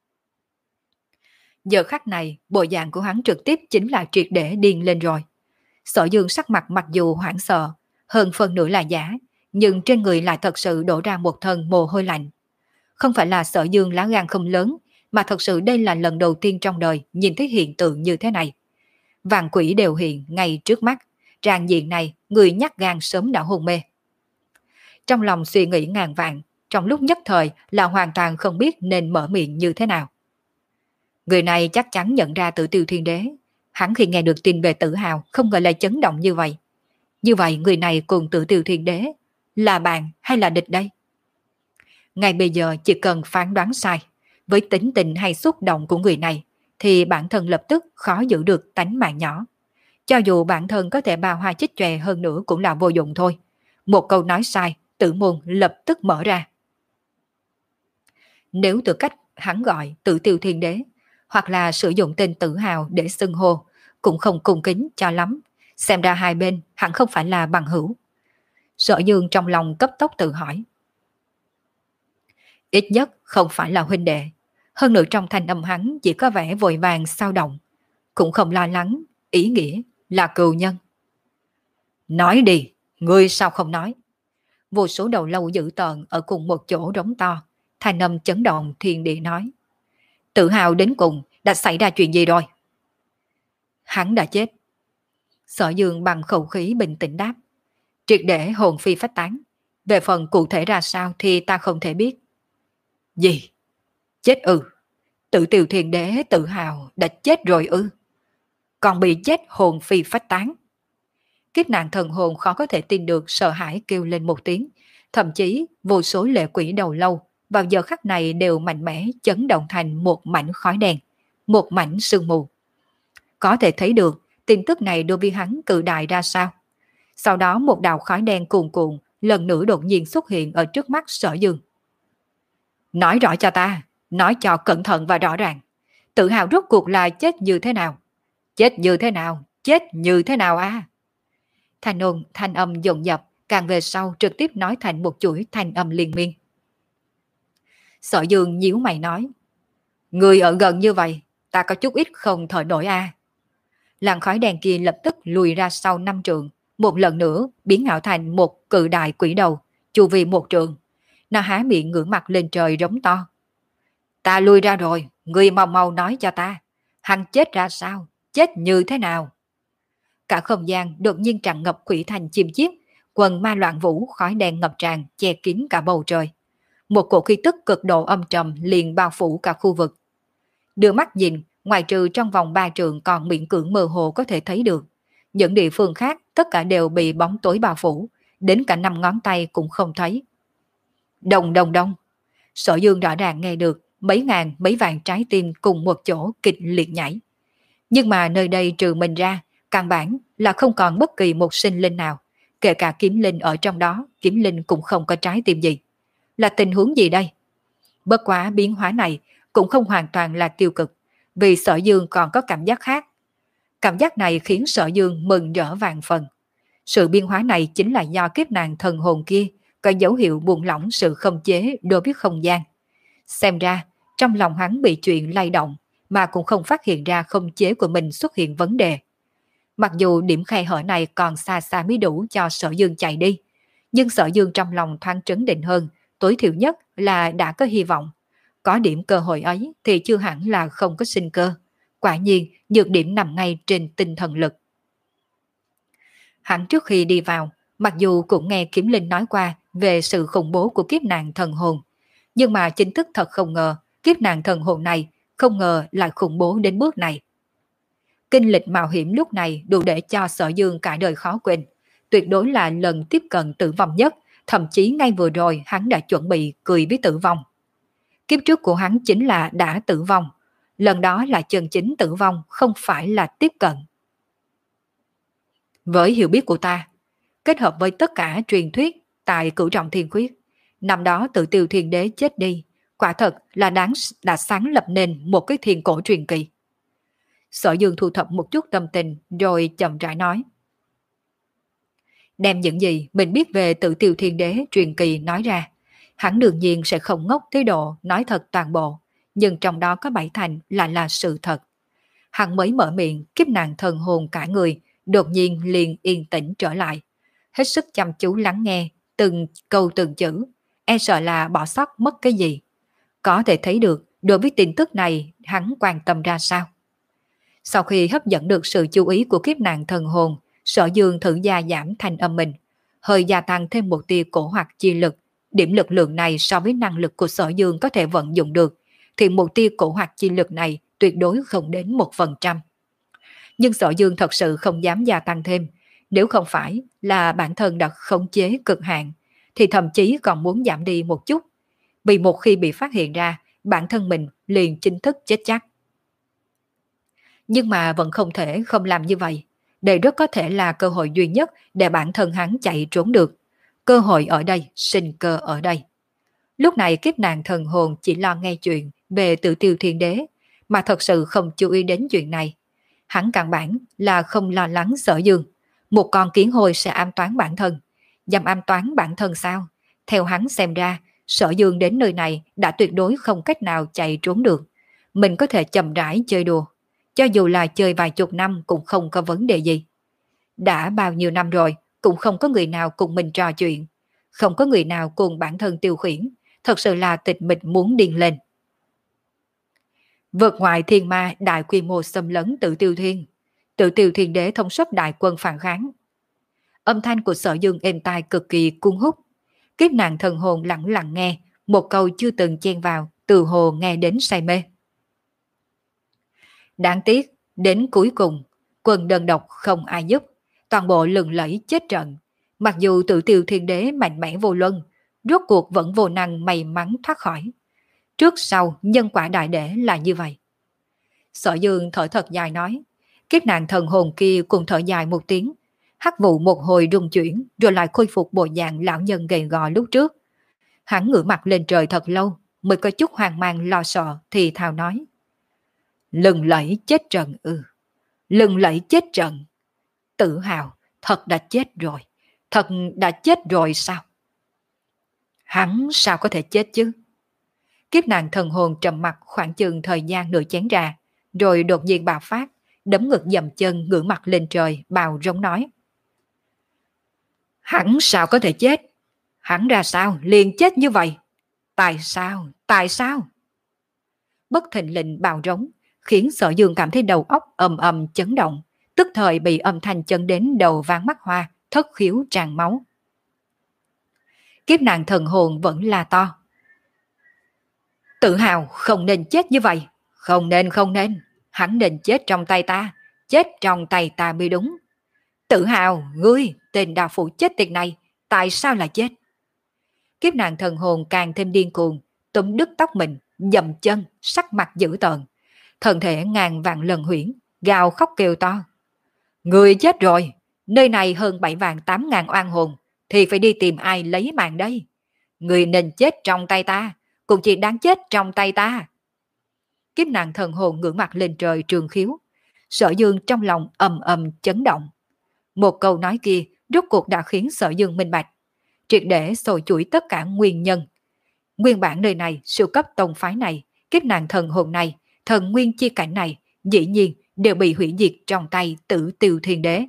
Giờ khắc này, bộ dạng của hắn trực tiếp chính là triệt để điên lên rồi. Sở Dương sắc mặt mặc dù hoảng sợ, hơn phần nửa là giả, nhưng trên người lại thật sự đổ ra một thân mồ hôi lạnh. Không phải là Sở Dương lá gan không lớn, mà thật sự đây là lần đầu tiên trong đời nhìn thấy hiện tượng như thế này. Vạn quỷ đều hiện ngay trước mắt, tràn diện này người nhát gan sớm đã hôn mê. Trong lòng suy nghĩ ngàn vạn, trong lúc nhất thời là hoàn toàn không biết nên mở miệng như thế nào. Người này chắc chắn nhận ra Tử Tiêu Thiên Đế. Hắn khi nghe được tin về Tử Hào không ngờ lại chấn động như vậy. Như vậy người này cùng Tử Tiêu Thiên Đế là bạn hay là địch đây? Ngay bây giờ chỉ cần phán đoán sai, với tính tình hay xúc động của người này, thì bản thân lập tức khó giữ được tánh mạng nhỏ. Cho dù bản thân có thể bao hoa chích chòe hơn nữa cũng là vô dụng thôi. Một câu nói sai, tử môn lập tức mở ra. Nếu từ cách hắn gọi Tử Tiêu Thiên Đế, hoặc là sử dụng tên Tử Hào để xưng hô, cũng không cung kính cho lắm. Xem ra hai bên hẳn không phải là bằng hữu. Sở Dương trong lòng cấp tốc tự hỏi. Ít nhất không phải là huynh đệ. Hơn nữa trong thanh âm hắn chỉ có vẻ vội vàng sao động. Cũng không lo lắng, ý nghĩa là cừu nhân. Nói đi, ngươi sao không nói? Vô số đầu lâu dữ tợn ở cùng một chỗ rống to. Thanh âm chấn động thiên địa nói. Tự hào đến cùng đã xảy ra chuyện gì rồi? Hắn đã chết. Sở Dương bằng khẩu khí bình tĩnh đáp. Triệt để hồn phi phách tán. Về phần cụ thể ra sao thì ta không thể biết. Gì? Chết ư? Tử Tiêu Thiên Đế tự hào đã chết rồi ư? Còn bị chết hồn phi phách tán. Kiếp nạn thần hồn khó có thể tin được, sợ hãi kêu lên một tiếng. Thậm chí vô số lệ quỷ đầu lâu vào giờ khắc này đều mạnh mẽ chấn động thành một mảnh khói đen, một mảnh sương mù. Có thể thấy được tin tức này đối với hắn cự đại ra sao. Sau đó một đạo khói đen cuồn cuộn lần nữa đột nhiên xuất hiện ở trước mắt Sở Dương. Nói rõ cho ta, nói cho cẩn thận và rõ ràng. Tự hào rốt cuộc là chết như thế nào? Chết như thế nào? Chết như thế nào à? Thanh âm dồn dập, càng về sau trực tiếp nói thành một chuỗi thanh âm liên miên. Sở Dương nhíu mày nói. Người ở gần như vậy, ta có chút ít không thở nổi à. Làn khói đen kia lập tức lùi ra sau 5 trượng, một lần nữa biến ảo thành một cự đại quỷ đầu, chu vi 1 trượng. Nó há miệng ngửa mặt lên trời rống to. Ta lui ra rồi, người mau mau nói cho ta. Hắn chết ra sao? Chết như thế nào? Cả không gian đột nhiên tràn ngập quỷ thành chim chiếc, quần ma loạn vũ khói đen ngập tràn che kín cả bầu trời. Một cổ khí tức cực độ âm trầm liền bao phủ cả khu vực. Đưa mắt nhìn, ngoài trừ trong vòng 3 trượng còn miễn cưỡng mơ hồ có thể thấy được. Những địa phương khác tất cả đều bị bóng tối bao phủ, đến cả 5 ngón tay cũng không thấy. Đồng đồng đông. Sở Dương rõ ràng nghe được mấy ngàn mấy vạn trái tim cùng một chỗ kịch liệt nhảy. Nhưng mà nơi đây trừ mình ra, căn bản là không còn bất kỳ một sinh linh nào. Kể cả kiếm linh ở trong đó, kiếm linh cũng không có trái tim gì. Là tình huống gì đây? Bất quá biến hóa này cũng không hoàn toàn là tiêu cực, vì Sở Dương còn có cảm giác khác. Cảm giác này khiến Sở Dương mừng rỡ vạn phần. Sự biến hóa này chính là do kiếp nạn thần hồn kia có dấu hiệu buông lỏng sự khống chế đối với không gian. Xem ra, trong lòng hắn bị chuyện lay động, mà cũng không phát hiện ra khống chế của mình xuất hiện vấn đề. Mặc dù điểm khe hở này còn xa xa mới đủ cho Sở Dương chạy đi, nhưng Sở Dương trong lòng thoáng trấn định hơn, tối thiểu nhất là đã có hy vọng. Có điểm cơ hội ấy thì chưa hẳn là không có sinh cơ. Quả nhiên, nhược điểm nằm ngay trên tinh thần lực. Hắn trước khi đi vào, mặc dù cũng nghe Kiếm Linh nói qua về sự khủng bố của kiếp nạn thần hồn, nhưng mà chính thức thật không ngờ, kiếp nạn thần hồn này không ngờ lại khủng bố đến bước này. Kinh lịch mạo hiểm lúc này đủ để cho Sở Dương cả đời khó quên, tuyệt đối là lần tiếp cận tử vong nhất, thậm chí ngay vừa rồi hắn đã chuẩn bị cười với tử vong. Kiếp trước của hắn chính là đã tử vong, lần đó là chân chính tử vong, không phải là tiếp cận. Với hiểu biết của ta, kết hợp với tất cả truyền thuyết tại Cửu Trọng Thiên Khuyết, năm đó Tự Tiêu Thiên Đế chết đi, quả thật là đã sáng lập nên một cái thiên cổ truyền kỳ. Sở Dương thu thập một chút tâm tình rồi chậm rãi nói. Đem những gì mình biết về Tự Tiêu Thiên Đế truyền kỳ nói ra, hắn đương nhiên sẽ không ngốc tới độ nói thật toàn bộ, nhưng trong đó có 7 thành là sự thật. Hắn mới mở miệng, kiếp nạn thần hồn cả người đột nhiên liền yên tĩnh trở lại, hết sức chăm chú lắng nghe từng câu từng chữ, e sợ là bỏ sót mất cái gì. Có thể thấy được đối với tin tức này hắn quan tâm ra sao. Sau khi hấp dẫn được sự chú ý của kiếp nạn thần hồn, Sở Dương thử gia giảm thanh âm mình, hơi gia tăng thêm một tia cổ hoặc chi lực. Điểm lực lượng này so với năng lực của Sở Dương có thể vận dụng được, thì một tia cổ hoặc chi lực này tuyệt đối không đến 1%. Nhưng Sở Dương thật sự không dám gia tăng thêm, nếu không phải là bản thân đã khống chế cực hạn, thì thậm chí còn muốn giảm đi một chút, vì một khi bị phát hiện ra, bản thân mình liền chính thức chết chắc. Nhưng mà vẫn không thể không làm như vậy. Đây rất có thể là cơ hội duy nhất để bản thân hắn chạy trốn được. Cơ hội ở đây, sinh cơ ở đây. Lúc này kiếp nạn thần hồn chỉ lo nghe chuyện về Tự Tiêu Thiên Đế, mà thật sự không chú ý đến chuyện này. Hắn căn bản là không lo lắng Sở Dương. Một con kiến hôi sẽ ám toán bản thân. Dám ám toán bản thân sao? Theo hắn xem ra, Sở Dương đến nơi này đã tuyệt đối không cách nào chạy trốn được. Mình có thể chậm rãi chơi đùa. Cho dù là chơi vài chục năm cũng không có vấn đề gì. Đã bao nhiêu năm rồi, cũng không có người nào cùng mình trò chuyện. Không có người nào cùng bản thân tiêu khiển. Thật sự là tịch mịch muốn điên lên. Vượt ngoài thiên ma đại quy mô xâm lấn Tự Tiêu Thiên. Tự Tiêu Thiên Đế thông suất đại quân phản kháng. Âm thanh của Sở Dương êm tai cực kỳ cuốn hút. Kiếp nạn thần hồn lặng lặng nghe, một câu chưa từng chen vào, từ hồ nghe đến say mê. Đáng tiếc, đến cuối cùng, quân đơn độc không ai giúp, toàn bộ lừng lẫy chết trận. Mặc dù Tự Tiêu Thiên Đế mạnh mẽ vô luân, rốt cuộc vẫn vô năng may mắn thoát khỏi. Trước sau, nhân quả đại để là như vậy. Sở Dương thở thật dài nói, kiếp nạn thần hồn kia cùng thở dài một tiếng, hắc vụ một hồi rung chuyển rồi lại khôi phục bộ dạng lão nhân gầy gò lúc trước. Hắn ngửa mặt lên trời thật lâu, mới có chút hoang mang lo sợ thì thào nói. Lừng lẫy chết trận ư. Lừng lẫy chết trận. Tự hào, thật đã chết rồi. Thật đã chết rồi sao? Hắn sao có thể chết chứ? Kiếp nạn thần hồn trầm mặt khoảng chừng thời gian nửa chén trà, rồi đột nhiên bạo phát, đấm ngực dầm chân ngửa mặt lên trời, bào rống nói. Hắn sao có thể chết? Hắn ra sao liền chết như vậy? Tại sao? Tại sao? Bất thình lình bào rống, khiến Sở Dương cảm thấy đầu óc ầm ầm chấn động, tức thời bị âm thanh chấn đến đầu váng mắt hoa, thất khiếu tràn máu. Kiếp nạn thần hồn vẫn là to. Tự hào không nên chết như vậy, không nên, hắn nên chết trong tay ta, chết trong tay ta mới đúng. Tự hào, ngươi, tên đạo phụ chết tiệt này, tại sao lại chết? Kiếp nạn thần hồn càng thêm điên cuồng, túm đứt tóc mình, dậm chân, sắc mặt dữ tợn, thân thể ngàn vạn lần huyễn, gào khóc kêu to. Người chết rồi, nơi này hơn 7 vạn 8 ngàn oan hồn, thì phải đi tìm ai lấy mạng đây? Người nên chết trong tay ta, cũng chỉ đáng chết trong tay ta. Kiếp nạn thần hồn ngửa mặt lên trời trường khiếu, Sở Dương trong lòng ầm ầm chấn động. Một câu nói kia rốt cuộc đã khiến Sở Dương minh bạch, triệt để xồi chuỗi tất cả nguyên nhân. Nguyên bản nơi này, siêu cấp tông phái này, kiếp nạn thần hồn này, thần nguyên chi cảnh này, dĩ nhiên đều bị hủy diệt trong tay Tự Tiêu Thiên Đế.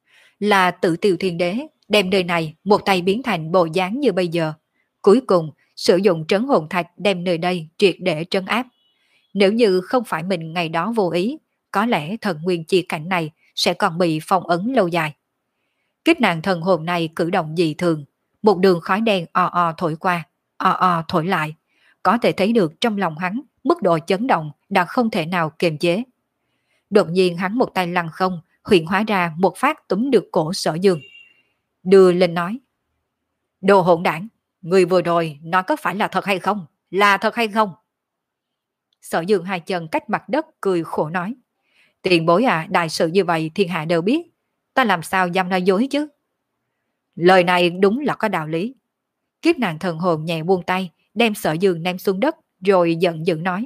Là Tự Tiêu Thiên Đế đem nơi này một tay biến thành bộ dáng như bây giờ. Cuối cùng, sử dụng trấn hồn thạch đem nơi đây triệt để trấn áp. Nếu như không phải mình ngày đó vô ý, có lẽ thần nguyên chi cảnh này sẽ còn bị phong ấn lâu dài. Kiếp nạn thần hồn này cử động dị thường, một đường khói đen o o thổi qua, o o thổi lại, có thể thấy được trong lòng hắn mức độ chấn động đã không thể nào kiềm chế. Đột nhiên hắn một tay lăng không, hiện hóa ra một phát túm được cổ Sở Dương. Đưa lên nói: Đồ hỗn đảng, người vừa rồi nói có phải là thật hay không? Là thật hay không? Sở Dương hai chân cách mặt đất cười khổ nói: Tiền bối à, đại sự như vậy thiên hạ đều biết, ta làm sao dám nói dối chứ? Lời này đúng là có đạo lý. Kiếp nạn thần hồn nhẹ buông tay, đem Sở Dương ném xuống đất, rồi giận dữ nói: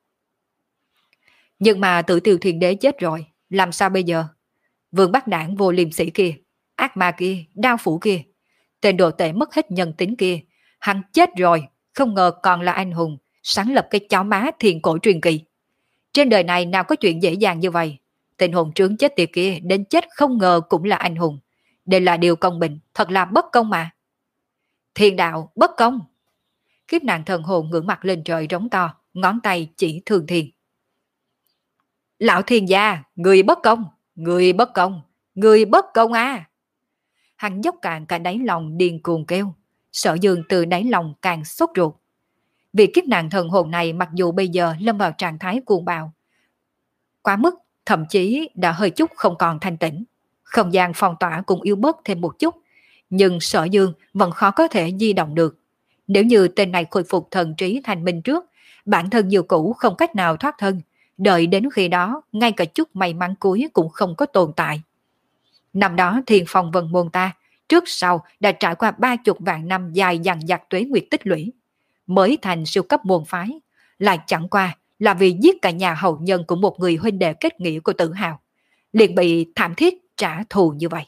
Nhưng mà Tử Tiêu Thiên Đế chết rồi, làm sao bây giờ? Vương Bắc Đảng vô liêm sĩ kia, ác ma kia, đao phủ kia, tên đồ tể mất hết nhân tính kia, hắn chết rồi, không ngờ còn là anh hùng, sáng lập cái chó má thiền cổ truyền kỳ. Trên đời này nào có chuyện dễ dàng như vậy. Tên hồn trướng chết tiệt kia đến chết không ngờ cũng là anh hùng. Đây là điều công bình, thật là bất công mà. Thiên đạo, bất công. Kiếp nạn thần hồn ngưỡng mặt lên trời rống to, ngón tay chỉ Thường Thiên. Lão thiên gia, người bất công, người bất công, người bất công à. Hắn dốc cạn cả đáy lòng điên cuồng kêu. Sở Dương từ đáy lòng càng sốt ruột. Vì kiếp nạn thần hồn này mặc dù bây giờ lâm vào trạng thái cuồng bạo, quá mức, thậm chí đã hơi chút không còn thanh tĩnh. Không gian phong tỏa cũng yếu bớt thêm một chút, nhưng Sở Dương vẫn khó có thể di động được. Nếu như tên này khôi phục thần trí thành minh trước, bản thân như cũ không cách nào thoát thân, đợi đến khi đó, ngay cả chút may mắn cuối cũng không có tồn tại. Năm đó Thiên Phong Vân Môn ta, trước sau đã trải qua 30 vạn năm dài dằng dặc tuế nguyệt tích lũy, mới thành siêu cấp môn phái, lại chẳng qua là vì giết cả nhà hậu nhân của một người huynh đệ kết nghĩa của Tử Hào, liền bị thảm thiết trả thù như vậy.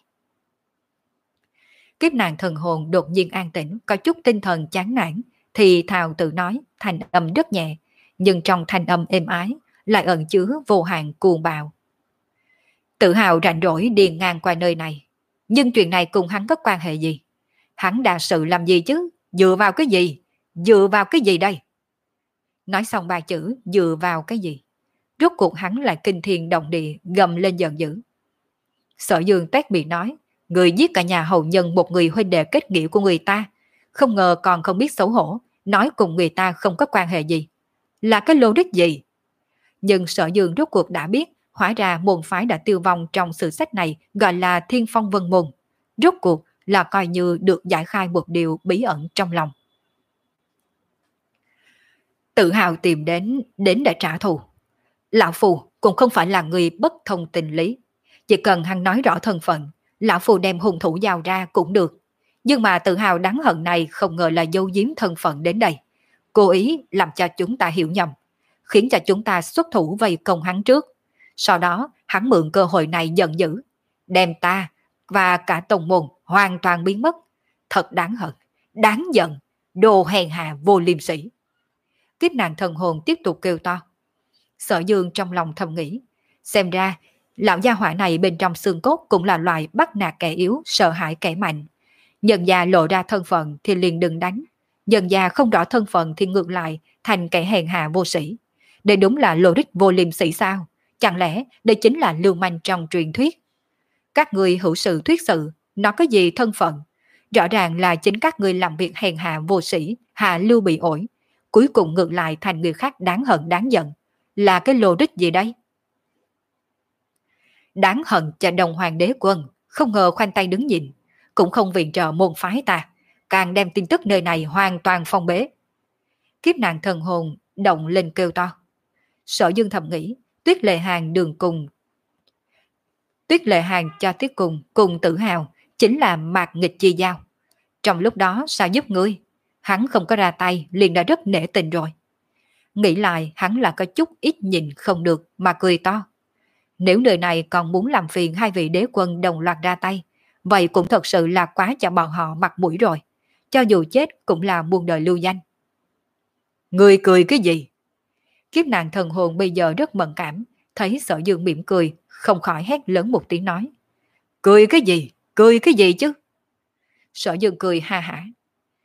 Kiếp nạn thần hồn đột nhiên an tĩnh, có chút tinh thần chán nản, thì thào tự nói, thanh âm rất nhẹ, nhưng trong thanh âm êm ái lại ẩn chứa vô hạn cuồng bạo. Tự Hào rảnh rỗi điền ngang qua nơi này, nhưng chuyện này cùng hắn có quan hệ gì? Hắn đa sự làm gì chứ? Dựa vào cái gì? Dựa vào cái gì đây? Nói xong ba chữ dựa vào cái gì? Rốt cuộc hắn lại kinh thiên động địa gầm lên giận dữ. Sở Dương tét miệng nói, người giết cả nhà hậu nhân một người huynh đệ kết nghĩa của người ta, không ngờ còn không biết xấu hổ, nói cùng người ta không có quan hệ gì. Là cái lô đích gì? Nhưng Sở Dương rốt cuộc đã biết, hóa ra môn phái đã tiêu vong trong sử sách này gọi là Thiên Phong Vân Môn. Rốt cuộc là coi như được giải khai một điều bí ẩn trong lòng. Tự Hào tìm đến để trả thù. Lão Phù cũng không phải là người bất thông tình lý. Chỉ cần hắn nói rõ thân phận, Lão Phù đem hung thủ giao ra cũng được. Nhưng mà Tự Hào đáng hận này không ngờ là giấu giếm thân phận đến đây. Cố ý làm cho chúng ta hiểu nhầm, khiến cho chúng ta xuất thủ vây công hắn trước. Sau đó hắn mượn cơ hội này giận dữ, đem ta và cả tông môn hoàn toàn biến mất. Thật đáng hận, đáng giận, đồ hèn hạ vô liêm sỉ. Kiếp nạn thần hồn tiếp tục kêu to. Sở Dương trong lòng thầm nghĩ, xem ra lão gia hỏa này bên trong xương cốt cũng là loài bắt nạt kẻ yếu, sợ hãi kẻ mạnh. Nhân gia lộ ra thân phận thì liền đừng đánh, nhân gia không rõ thân phận thì ngược lại thành kẻ hèn hạ vô sĩ. Đây đúng là logic vô liêm sỉ sao? Chẳng lẽ đây chính là lưu manh trong truyền thuyết? Các người hữu sự thuyết sự, nó có gì thân phận? Rõ ràng là chính các người làm việc hèn hạ vô sĩ, hạ lưu bị ổi, cuối cùng ngược lại thành người khác đáng hận đáng giận. Là cái logic gì đây? Đáng hận cho Đồng Hoàng Đế Quân, không ngờ khoanh tay đứng nhìn, cũng không viện trợ môn phái ta, càng đem tin tức nơi này hoàn toàn phong bế. Kiếp nạn thần hồn động lên kêu to. Sở Dương thầm nghĩ, Tuyết Lệ Hàng cho Tuyết cùng Tử Hào chính là mạc nghịch chi giao. Trong lúc đó sao giúp ngươi? Hắn không có ra tay liền đã rất nể tình rồi. Nghĩ lại hắn là có chút ít nhìn không được mà cười to. Nếu nơi này còn muốn làm phiền hai vị đế quân đồng loạt ra tay, vậy cũng thật sự là quá cho bọn họ mặt mũi rồi. Cho dù chết cũng là muôn đời lưu danh. Người cười cái gì? Kiếp nạn thần hồn bây giờ rất mẫn cảm, thấy Sở Dương mỉm cười, không khỏi hét lớn một tiếng nói. Cười cái gì? Cười cái gì chứ? Sở Dương cười ha hả.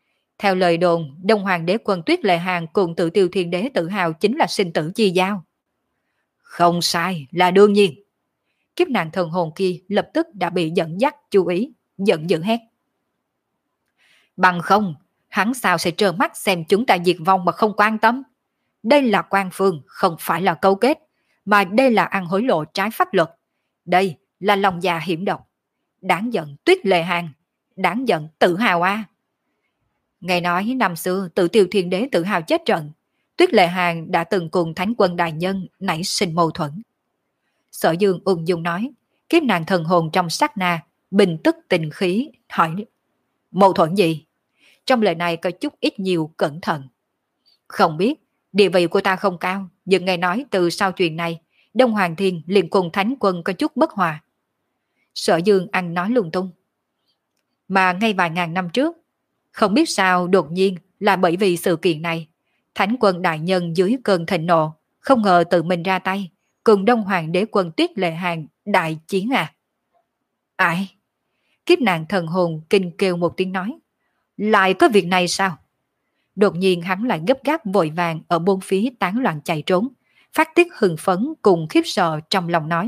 Theo lời đồn, Đông Hoàng đế quân Tuyết Lệ Hàn cùng Tự Tiêu Thiên đế Tự Hào chính là sinh tử chi giao. Không sai, là đương nhiên. Kiếp nạn thần hồn kia lập tức đã bị dẫn dắt chú ý, giận dữ hét. Bằng không, hắn sao sẽ trơ mắt xem chúng ta diệt vong mà không quan tâm? Đây là quan phương, không phải là câu kết, mà đây là ăn hối lộ trái pháp luật. Đây là lòng dạ hiểm độc. Đáng giận Tuyết Lệ Hàn, đáng giận Tự Hào a. Nghe nói năm xưa Tự Tiêu Thiên đế Tự Hào chết trận, Tuyết Lệ Hàn đã từng cùng Thánh quân đại nhân nảy sinh mâu thuẫn. Sở Dương ung dung nói, kiếp nạn thần hồn trong sát na, bình tức tình khí, hỏi mâu thuẫn gì? Trong lời này có chút ít nhiều cẩn thận. Không biết, địa vị của ta không cao, nhưng nghe nói từ sau chuyện này, Đông Hoàng Thiên liền cùng Thánh quân có chút bất hòa. Sở Dương ăn nói lung tung. Mà ngay vài ngàn năm trước, không biết sao đột nhiên là bởi vì sự kiện này, Thánh quân đại nhân dưới cơn thịnh nộ, không ngờ tự mình ra tay, cùng Đông Hoàng đế quân Tuyết Lệ Hàn đại chiến à? Ai? Kiếp nạn thần hồn kinh kêu một tiếng nói. Lại có việc này sao? Đột nhiên hắn lại gấp gáp vội vàng ở bốn phía tán loạn chạy trốn, phát tiết hưng phấn cùng khiếp sợ trong lòng nói.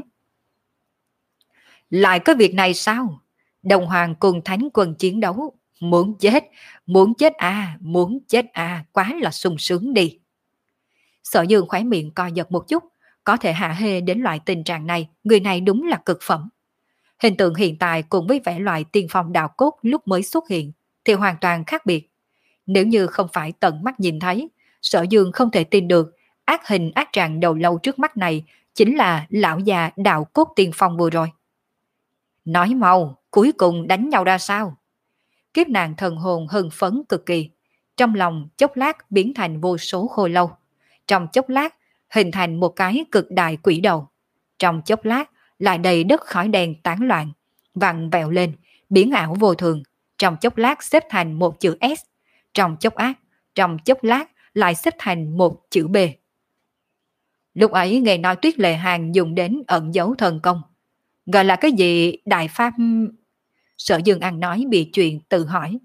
Lại có việc này sao? Đồng Hoàng cùng Thánh quân chiến đấu, muốn chết à, quá là sung sướng đi. Sở Dương khóe miệng co giật một chút, có thể hạ hê đến loại tình trạng này, người này đúng là cực phẩm. Hình tượng hiện tại cùng với vẻ loại tiên phong đạo cốt lúc mới xuất hiện thì hoàn toàn khác biệt. Nếu như không phải tận mắt nhìn thấy, Sở Dương không thể tin được ác hình ác trạng đầu lâu trước mắt này chính là lão già đạo cốt tiên phong vừa rồi. Nói mau, cuối cùng đánh nhau ra sao? Kiếp nạn thần hồn hưng phấn cực kỳ, trong lòng chốc lát biến thành vô số khô lâu, trong chốc lát hình thành một cái cực đại quỷ đầu, trong chốc lát lại đầy đất khói đen tán loạn, vặn vẹo lên, biến ảo vô thường, trong chốc lát xếp thành một chữ S, trong chốc lát lại xếp thành một chữ B. Lúc ấy nghe nói Tuyết Lệ Hàn dùng đến ẩn dấu thần công, gọi là cái gì đại pháp? Sở Dương ăn nói bị chuyện tự hỏi.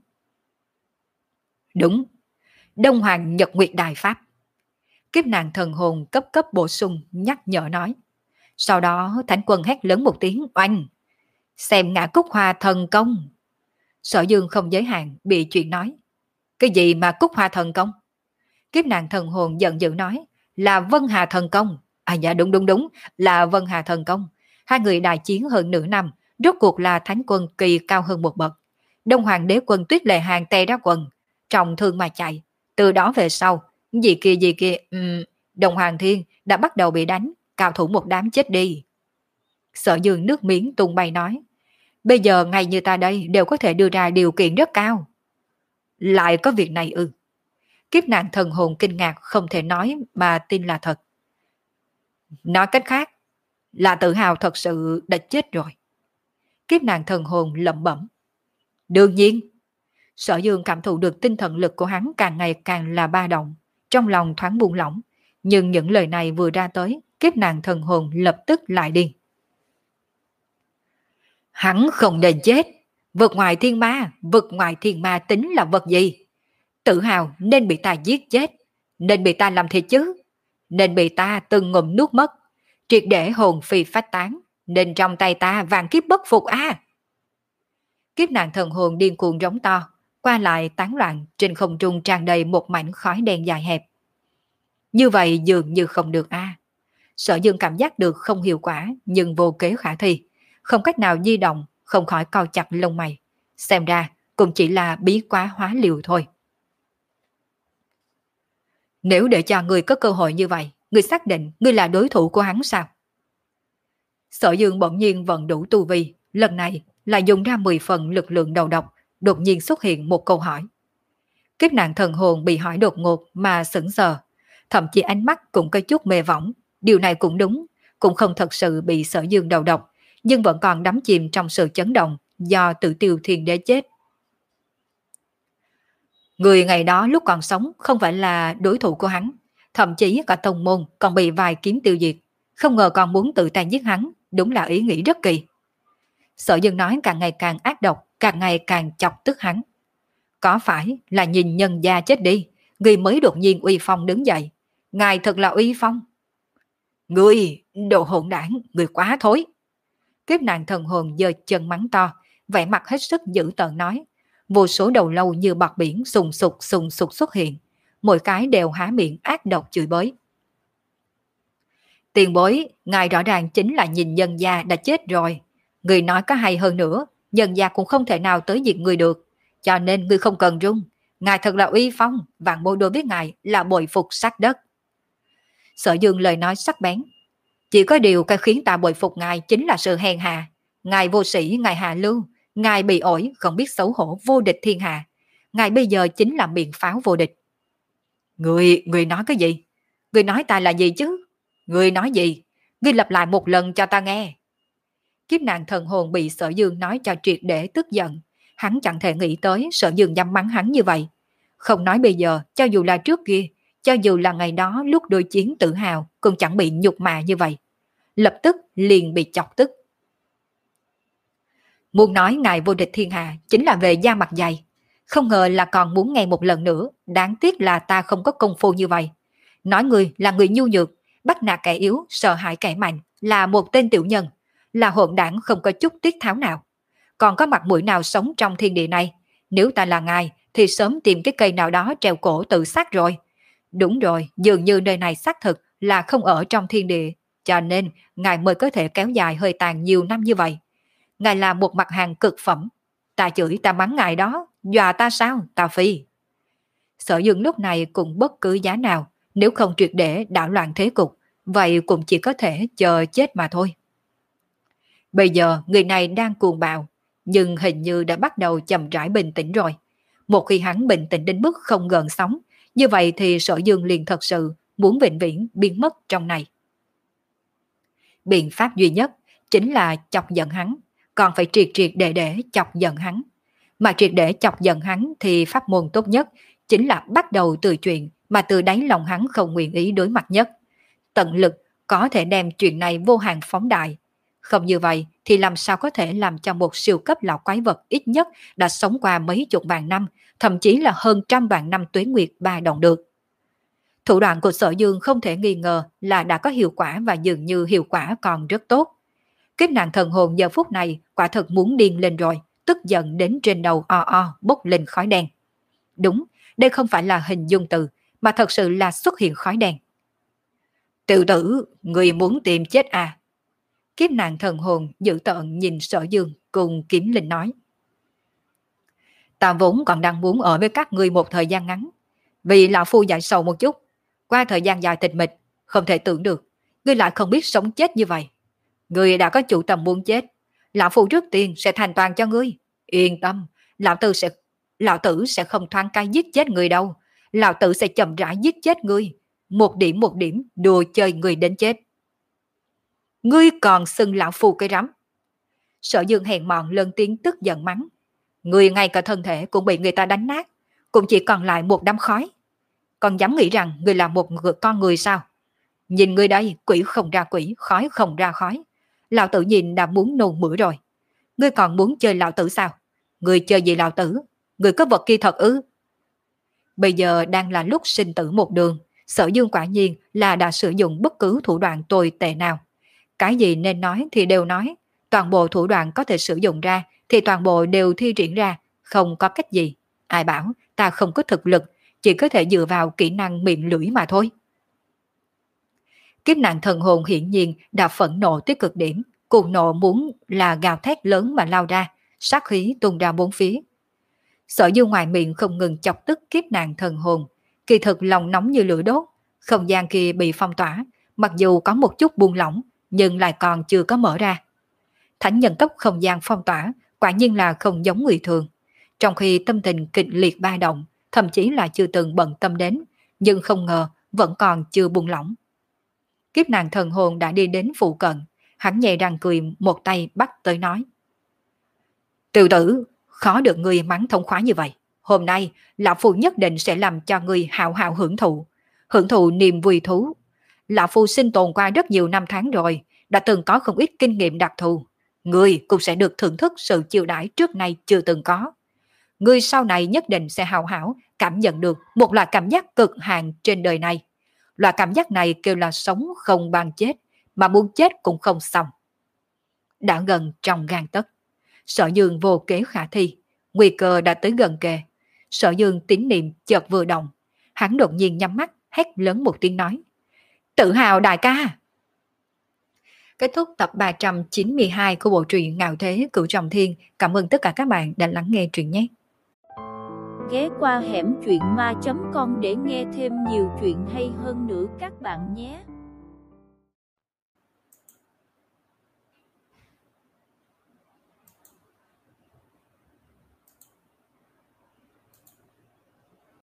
Đúng, Đông Hoàng Nhật Nguyệt đại pháp. Kiếp nạn thần hồn cấp cấp bổ sung nhắc nhở nói. Sau đó Thánh quân hét lớn một tiếng oanh. Xem ngã Cúc Hoa thần công. Sở Dương không giới hạn bị chuyện nói. Cái gì mà Cúc Hoa thần công? Kiếp nạn thần hồn giận dữ nói. Là Vân Hà thần công. À dạ đúng, là Vân Hà thần công. Hai người đại chiến hơn nửa năm, rốt cuộc là Thánh quân kỳ cao hơn một bậc. Đông Hoàng đế quân Tuyết Lệ Hàn tè ra quần, trọng thương mà chạy. Từ đó về sau, gì kia, Đông Hoàng Thiên đã bắt đầu bị đánh, cao thủ một đám chết đi. Sở Dương nước miếng tung bay nói, bây giờ ngay như ta đây đều có thể đưa ra điều kiện rất cao. Lại có việc này ư? Kiếp nạn thần hồn kinh ngạc không thể nói mà tin là thật. Nói cách khác, là Tự Hào thật sự đã chết rồi. Kiếp nạn thần hồn lẩm bẩm. Đương nhiên. Sở Dương cảm thụ được tinh thần lực của hắn càng ngày càng là ba động, trong lòng thoáng buông lỏng, nhưng những lời này vừa ra tới, kiếp nạn thần hồn lập tức lại điên. Hắn không nên chết. Vực ngoài thiên ma tính là vật gì? Tự Hào nên bị ta giết chết, nên bị ta làm thịt chứ, nên bị ta từng ngụm nuốt mất, triệt để hồn phi phách tán, nên trong tay ta vạn kiếp bất phục a. Kiếp nạn thần hồn điên cuồng rống to, qua lại tán loạn, trên không trung tràn đầy một mảnh khói đen dài hẹp. Như vậy dường như không được a. Sở Dương cảm giác được không hiệu quả nhưng vô kế khả thi, không cách nào di động, không khỏi cau chặt lông mày. Xem ra cũng chỉ là bí quá hóa liều thôi. Nếu để cho người có cơ hội như vậy, người xác định người là đối thủ của hắn sao? Sở Dương bỗng nhiên vận đủ tu vi, lần này là dùng ra 10 phần lực lượng đầu độc, đột nhiên xuất hiện một câu hỏi. Kiếp nạn thần hồn bị hỏi đột ngột mà sững sờ, thậm chí ánh mắt cũng có chút mê võng. Điều này cũng đúng, cũng không thật sự bị Sở Dương đầu độc, nhưng vẫn còn đắm chìm trong sự chấn động do Tự Tiêu Thiên đế chết. Người ngày đó lúc còn sống không phải là đối thủ của hắn, thậm chí cả tông môn còn bị vài kiếm tiêu diệt, không ngờ còn muốn tự tay giết hắn, đúng là ý nghĩ rất kỳ. Sở Dương nói càng ngày càng ác độc, càng ngày càng chọc tức hắn. Có phải là nhìn nhân gia chết đi, người mới đột nhiên uy phong đứng dậy? Ngài thật là uy phong. Người, đồ hỗn đảng, người quá thối. Kiếp nạn thần hồn giơ chân mắng to, vẻ mặt hết sức dữ tợn nói. Vô số đầu lâu như bọt biển sùng sục xuất hiện. Mỗi cái đều há miệng ác độc chửi bới. Tiền bối, ngài rõ ràng chính là nhìn nhân gia đã chết rồi. Người nói có hay hơn nữa, nhân gia cũng không thể nào tới diệt người được. Cho nên người không cần run. Ngài thật là uy phong, vạn bối đối với ngài là bội phục sát đất. Sở Dương lời nói sắc bén. Chỉ có điều cái khiến ta bội phục ngài chính là sự hèn hạ. Ngài vô sĩ, ngài hạ lưu, ngài bị ổi, không biết xấu hổ vô địch thiên hạ. Ngài bây giờ chính là miệng pháo vô địch. Người nói cái gì? Người nói ta là gì chứ? Người nói gì? Người lặp lại một lần cho ta nghe. Kiếp nạn thần hồn bị Sở Dương nói cho triệt để tức giận. Hắn chẳng thể nghĩ tới Sở Dương dám mắng hắn như vậy. Không nói bây giờ, cho dù là trước kia, cho dù là ngày đó lúc đối chiến tự hào, cũng chẳng bị nhục mạ như vậy. Lập tức liền bị chọc tức. Muốn nói ngài vô địch thiên hạ chính là về da mặt dày. Không ngờ là còn muốn nghe một lần nữa, đáng tiếc là ta không có công phu như vậy. Nói người là người nhu nhược, bắt nạt kẻ yếu, sợ hãi kẻ mạnh, là một tên tiểu nhân, là hỗn đảng không có chút tiết tháo nào. Còn có mặt mũi nào sống trong thiên địa này? Nếu ta là ngài thì sớm tìm cái cây nào đó treo cổ tự sát rồi. Đúng rồi, dường như nơi này xác thực là không ở trong thiên địa, cho nên ngài mới có thể kéo dài hơi tàn nhiều năm như vậy. Ngài là một mặt hàng cực phẩm. Ta chửi ta mắng ngài đó, dọa ta sao, ta phi. Sở Dương lúc này cũng bất cứ giá nào, nếu không triệt để đảo loạn thế cục, vậy cũng chỉ có thể chờ chết mà thôi. Bây giờ người này đang cuồng bạo, nhưng hình như đã bắt đầu chậm rãi bình tĩnh rồi. Một khi hắn bình tĩnh đến mức không gợn sóng, như vậy thì Sở Dương liền thật sự muốn vĩnh viễn biến mất trong này. Biện pháp duy nhất chính là chọc giận hắn, còn phải triệt triệt để chọc giận hắn. Mà triệt để chọc giận hắn thì pháp môn tốt nhất chính là bắt đầu từ chuyện mà từ đáy lòng hắn không nguyện ý đối mặt nhất. Tận lực có thể đem chuyện này vô hạn phóng đại. Không như vậy thì làm sao có thể làm cho một siêu cấp lão quái vật ít nhất đã sống qua mấy chục vạn năm, thậm chí là hơn trăm vạn năm tuế nguyệt ba động được. Thủ đoạn của Sở Dương không thể nghi ngờ là đã có hiệu quả và dường như hiệu quả còn rất tốt. Kiếp nạn thần hồn giờ phút này quả thật muốn điên lên rồi, tức giận đến trên đầu bốc lên khói đen. Đúng, đây không phải là hình dung từ, mà thật sự là xuất hiện khói đen. Tiểu tử, người muốn tìm chết à? Kiếp nạn thần hồn dữ tợn nhìn Sở Dương cùng Kiếm Linh nói. Ta vốn còn đang muốn ở với các ngươi một thời gian ngắn, vì lão phu dạy sầu một chút, qua thời gian dài tịch mịch, không thể tưởng được, ngươi lại không biết sống chết như vậy. Ngươi đã có chủ tâm muốn chết, lão phu trước tiên sẽ thành toàn cho ngươi. Yên tâm, lão tử sẽ không thoáng cái giết chết ngươi đâu, lão tử sẽ chậm rãi giết chết ngươi, một điểm đùa chơi ngươi đến chết. Ngươi còn xưng lão phu cái rắm. Sở Dương hèn mọn lớn tiếng tức giận mắng. Ngươi ngay cả thân thể cũng bị người ta đánh nát, cũng chỉ còn lại một đám khói. Còn dám nghĩ rằng ngươi là một con người sao? Nhìn ngươi đây, quỷ không ra quỷ, khói không ra khói. Lão tử nhìn đã muốn nôn mửa rồi. Ngươi còn muốn chơi lão tử sao? Ngươi chơi gì lão tử? Ngươi có vật kia thật ư? Bây giờ đang là lúc sinh tử một đường. Sở Dương quả nhiên là đã sử dụng bất cứ thủ đoạn tồi tệ nào. Cái gì nên nói thì đều nói. Toàn bộ thủ đoạn có thể sử dụng ra thì toàn bộ đều thi triển ra. Không có cách gì. Ai bảo ta không có thực lực, chỉ có thể dựa vào kỹ năng miệng lưỡi mà thôi. Kiếp nạn thần hồn hiển nhiên đã phẫn nộ tới cực điểm. Cuồng nộ muốn là gào thét lớn mà lao ra, sát khí tung ra bốn phía. Sở Dương ngoài miệng không ngừng chọc tức kiếp nạn thần hồn, kỳ thực lòng nóng như lửa đốt. Không gian kia bị phong tỏa, mặc dù có một chút buông lỏng, nhưng lại còn chưa có mở ra. Thánh nhân cấp không gian phong tỏa, quả nhiên là không giống người thường. Trong khi tâm tình kịch liệt ba động, thậm chí là chưa từng bận tâm đến, nhưng không ngờ vẫn còn chưa buông lỏng. Kiếp nạn thần hồn đã đi đến phụ cận, hắn nhẹ răng cười một tay bắt tới nói. Tiểu tử, khó được ngươi mắng thông khoái như vậy. Hôm nay, lão phu nhất định sẽ làm cho ngươi hào hào hưởng thụ niềm vui thú. Lão phu sinh tồn qua rất nhiều năm tháng rồi, đã từng có không ít kinh nghiệm đặc thù. Ngươi cũng sẽ được thưởng thức sự chiêu đãi trước nay chưa từng có. Ngươi sau này nhất định sẽ hào hảo cảm nhận được một loại cảm giác cực hạn trên đời này. Loại cảm giác này kêu là sống không bằng chết, mà muốn chết cũng không xong. Đã gần trong gang tấc, Sở Dương vô kế khả thi, nguy cơ đã tới gần kề. Sở Dương tín niệm chợt vừa động, hắn đột nhiên nhắm mắt, hét lớn một tiếng nói: Tự hào đại ca! Kết thúc tập 392 của bộ truyện Ngạo Thế Cửu Trọng Thiên. Cảm ơn tất cả các bạn đã lắng nghe truyện nhé. Ghé qua hẻm truyện ma.com để nghe thêm nhiều chuyện hay hơn nữa các bạn nhé.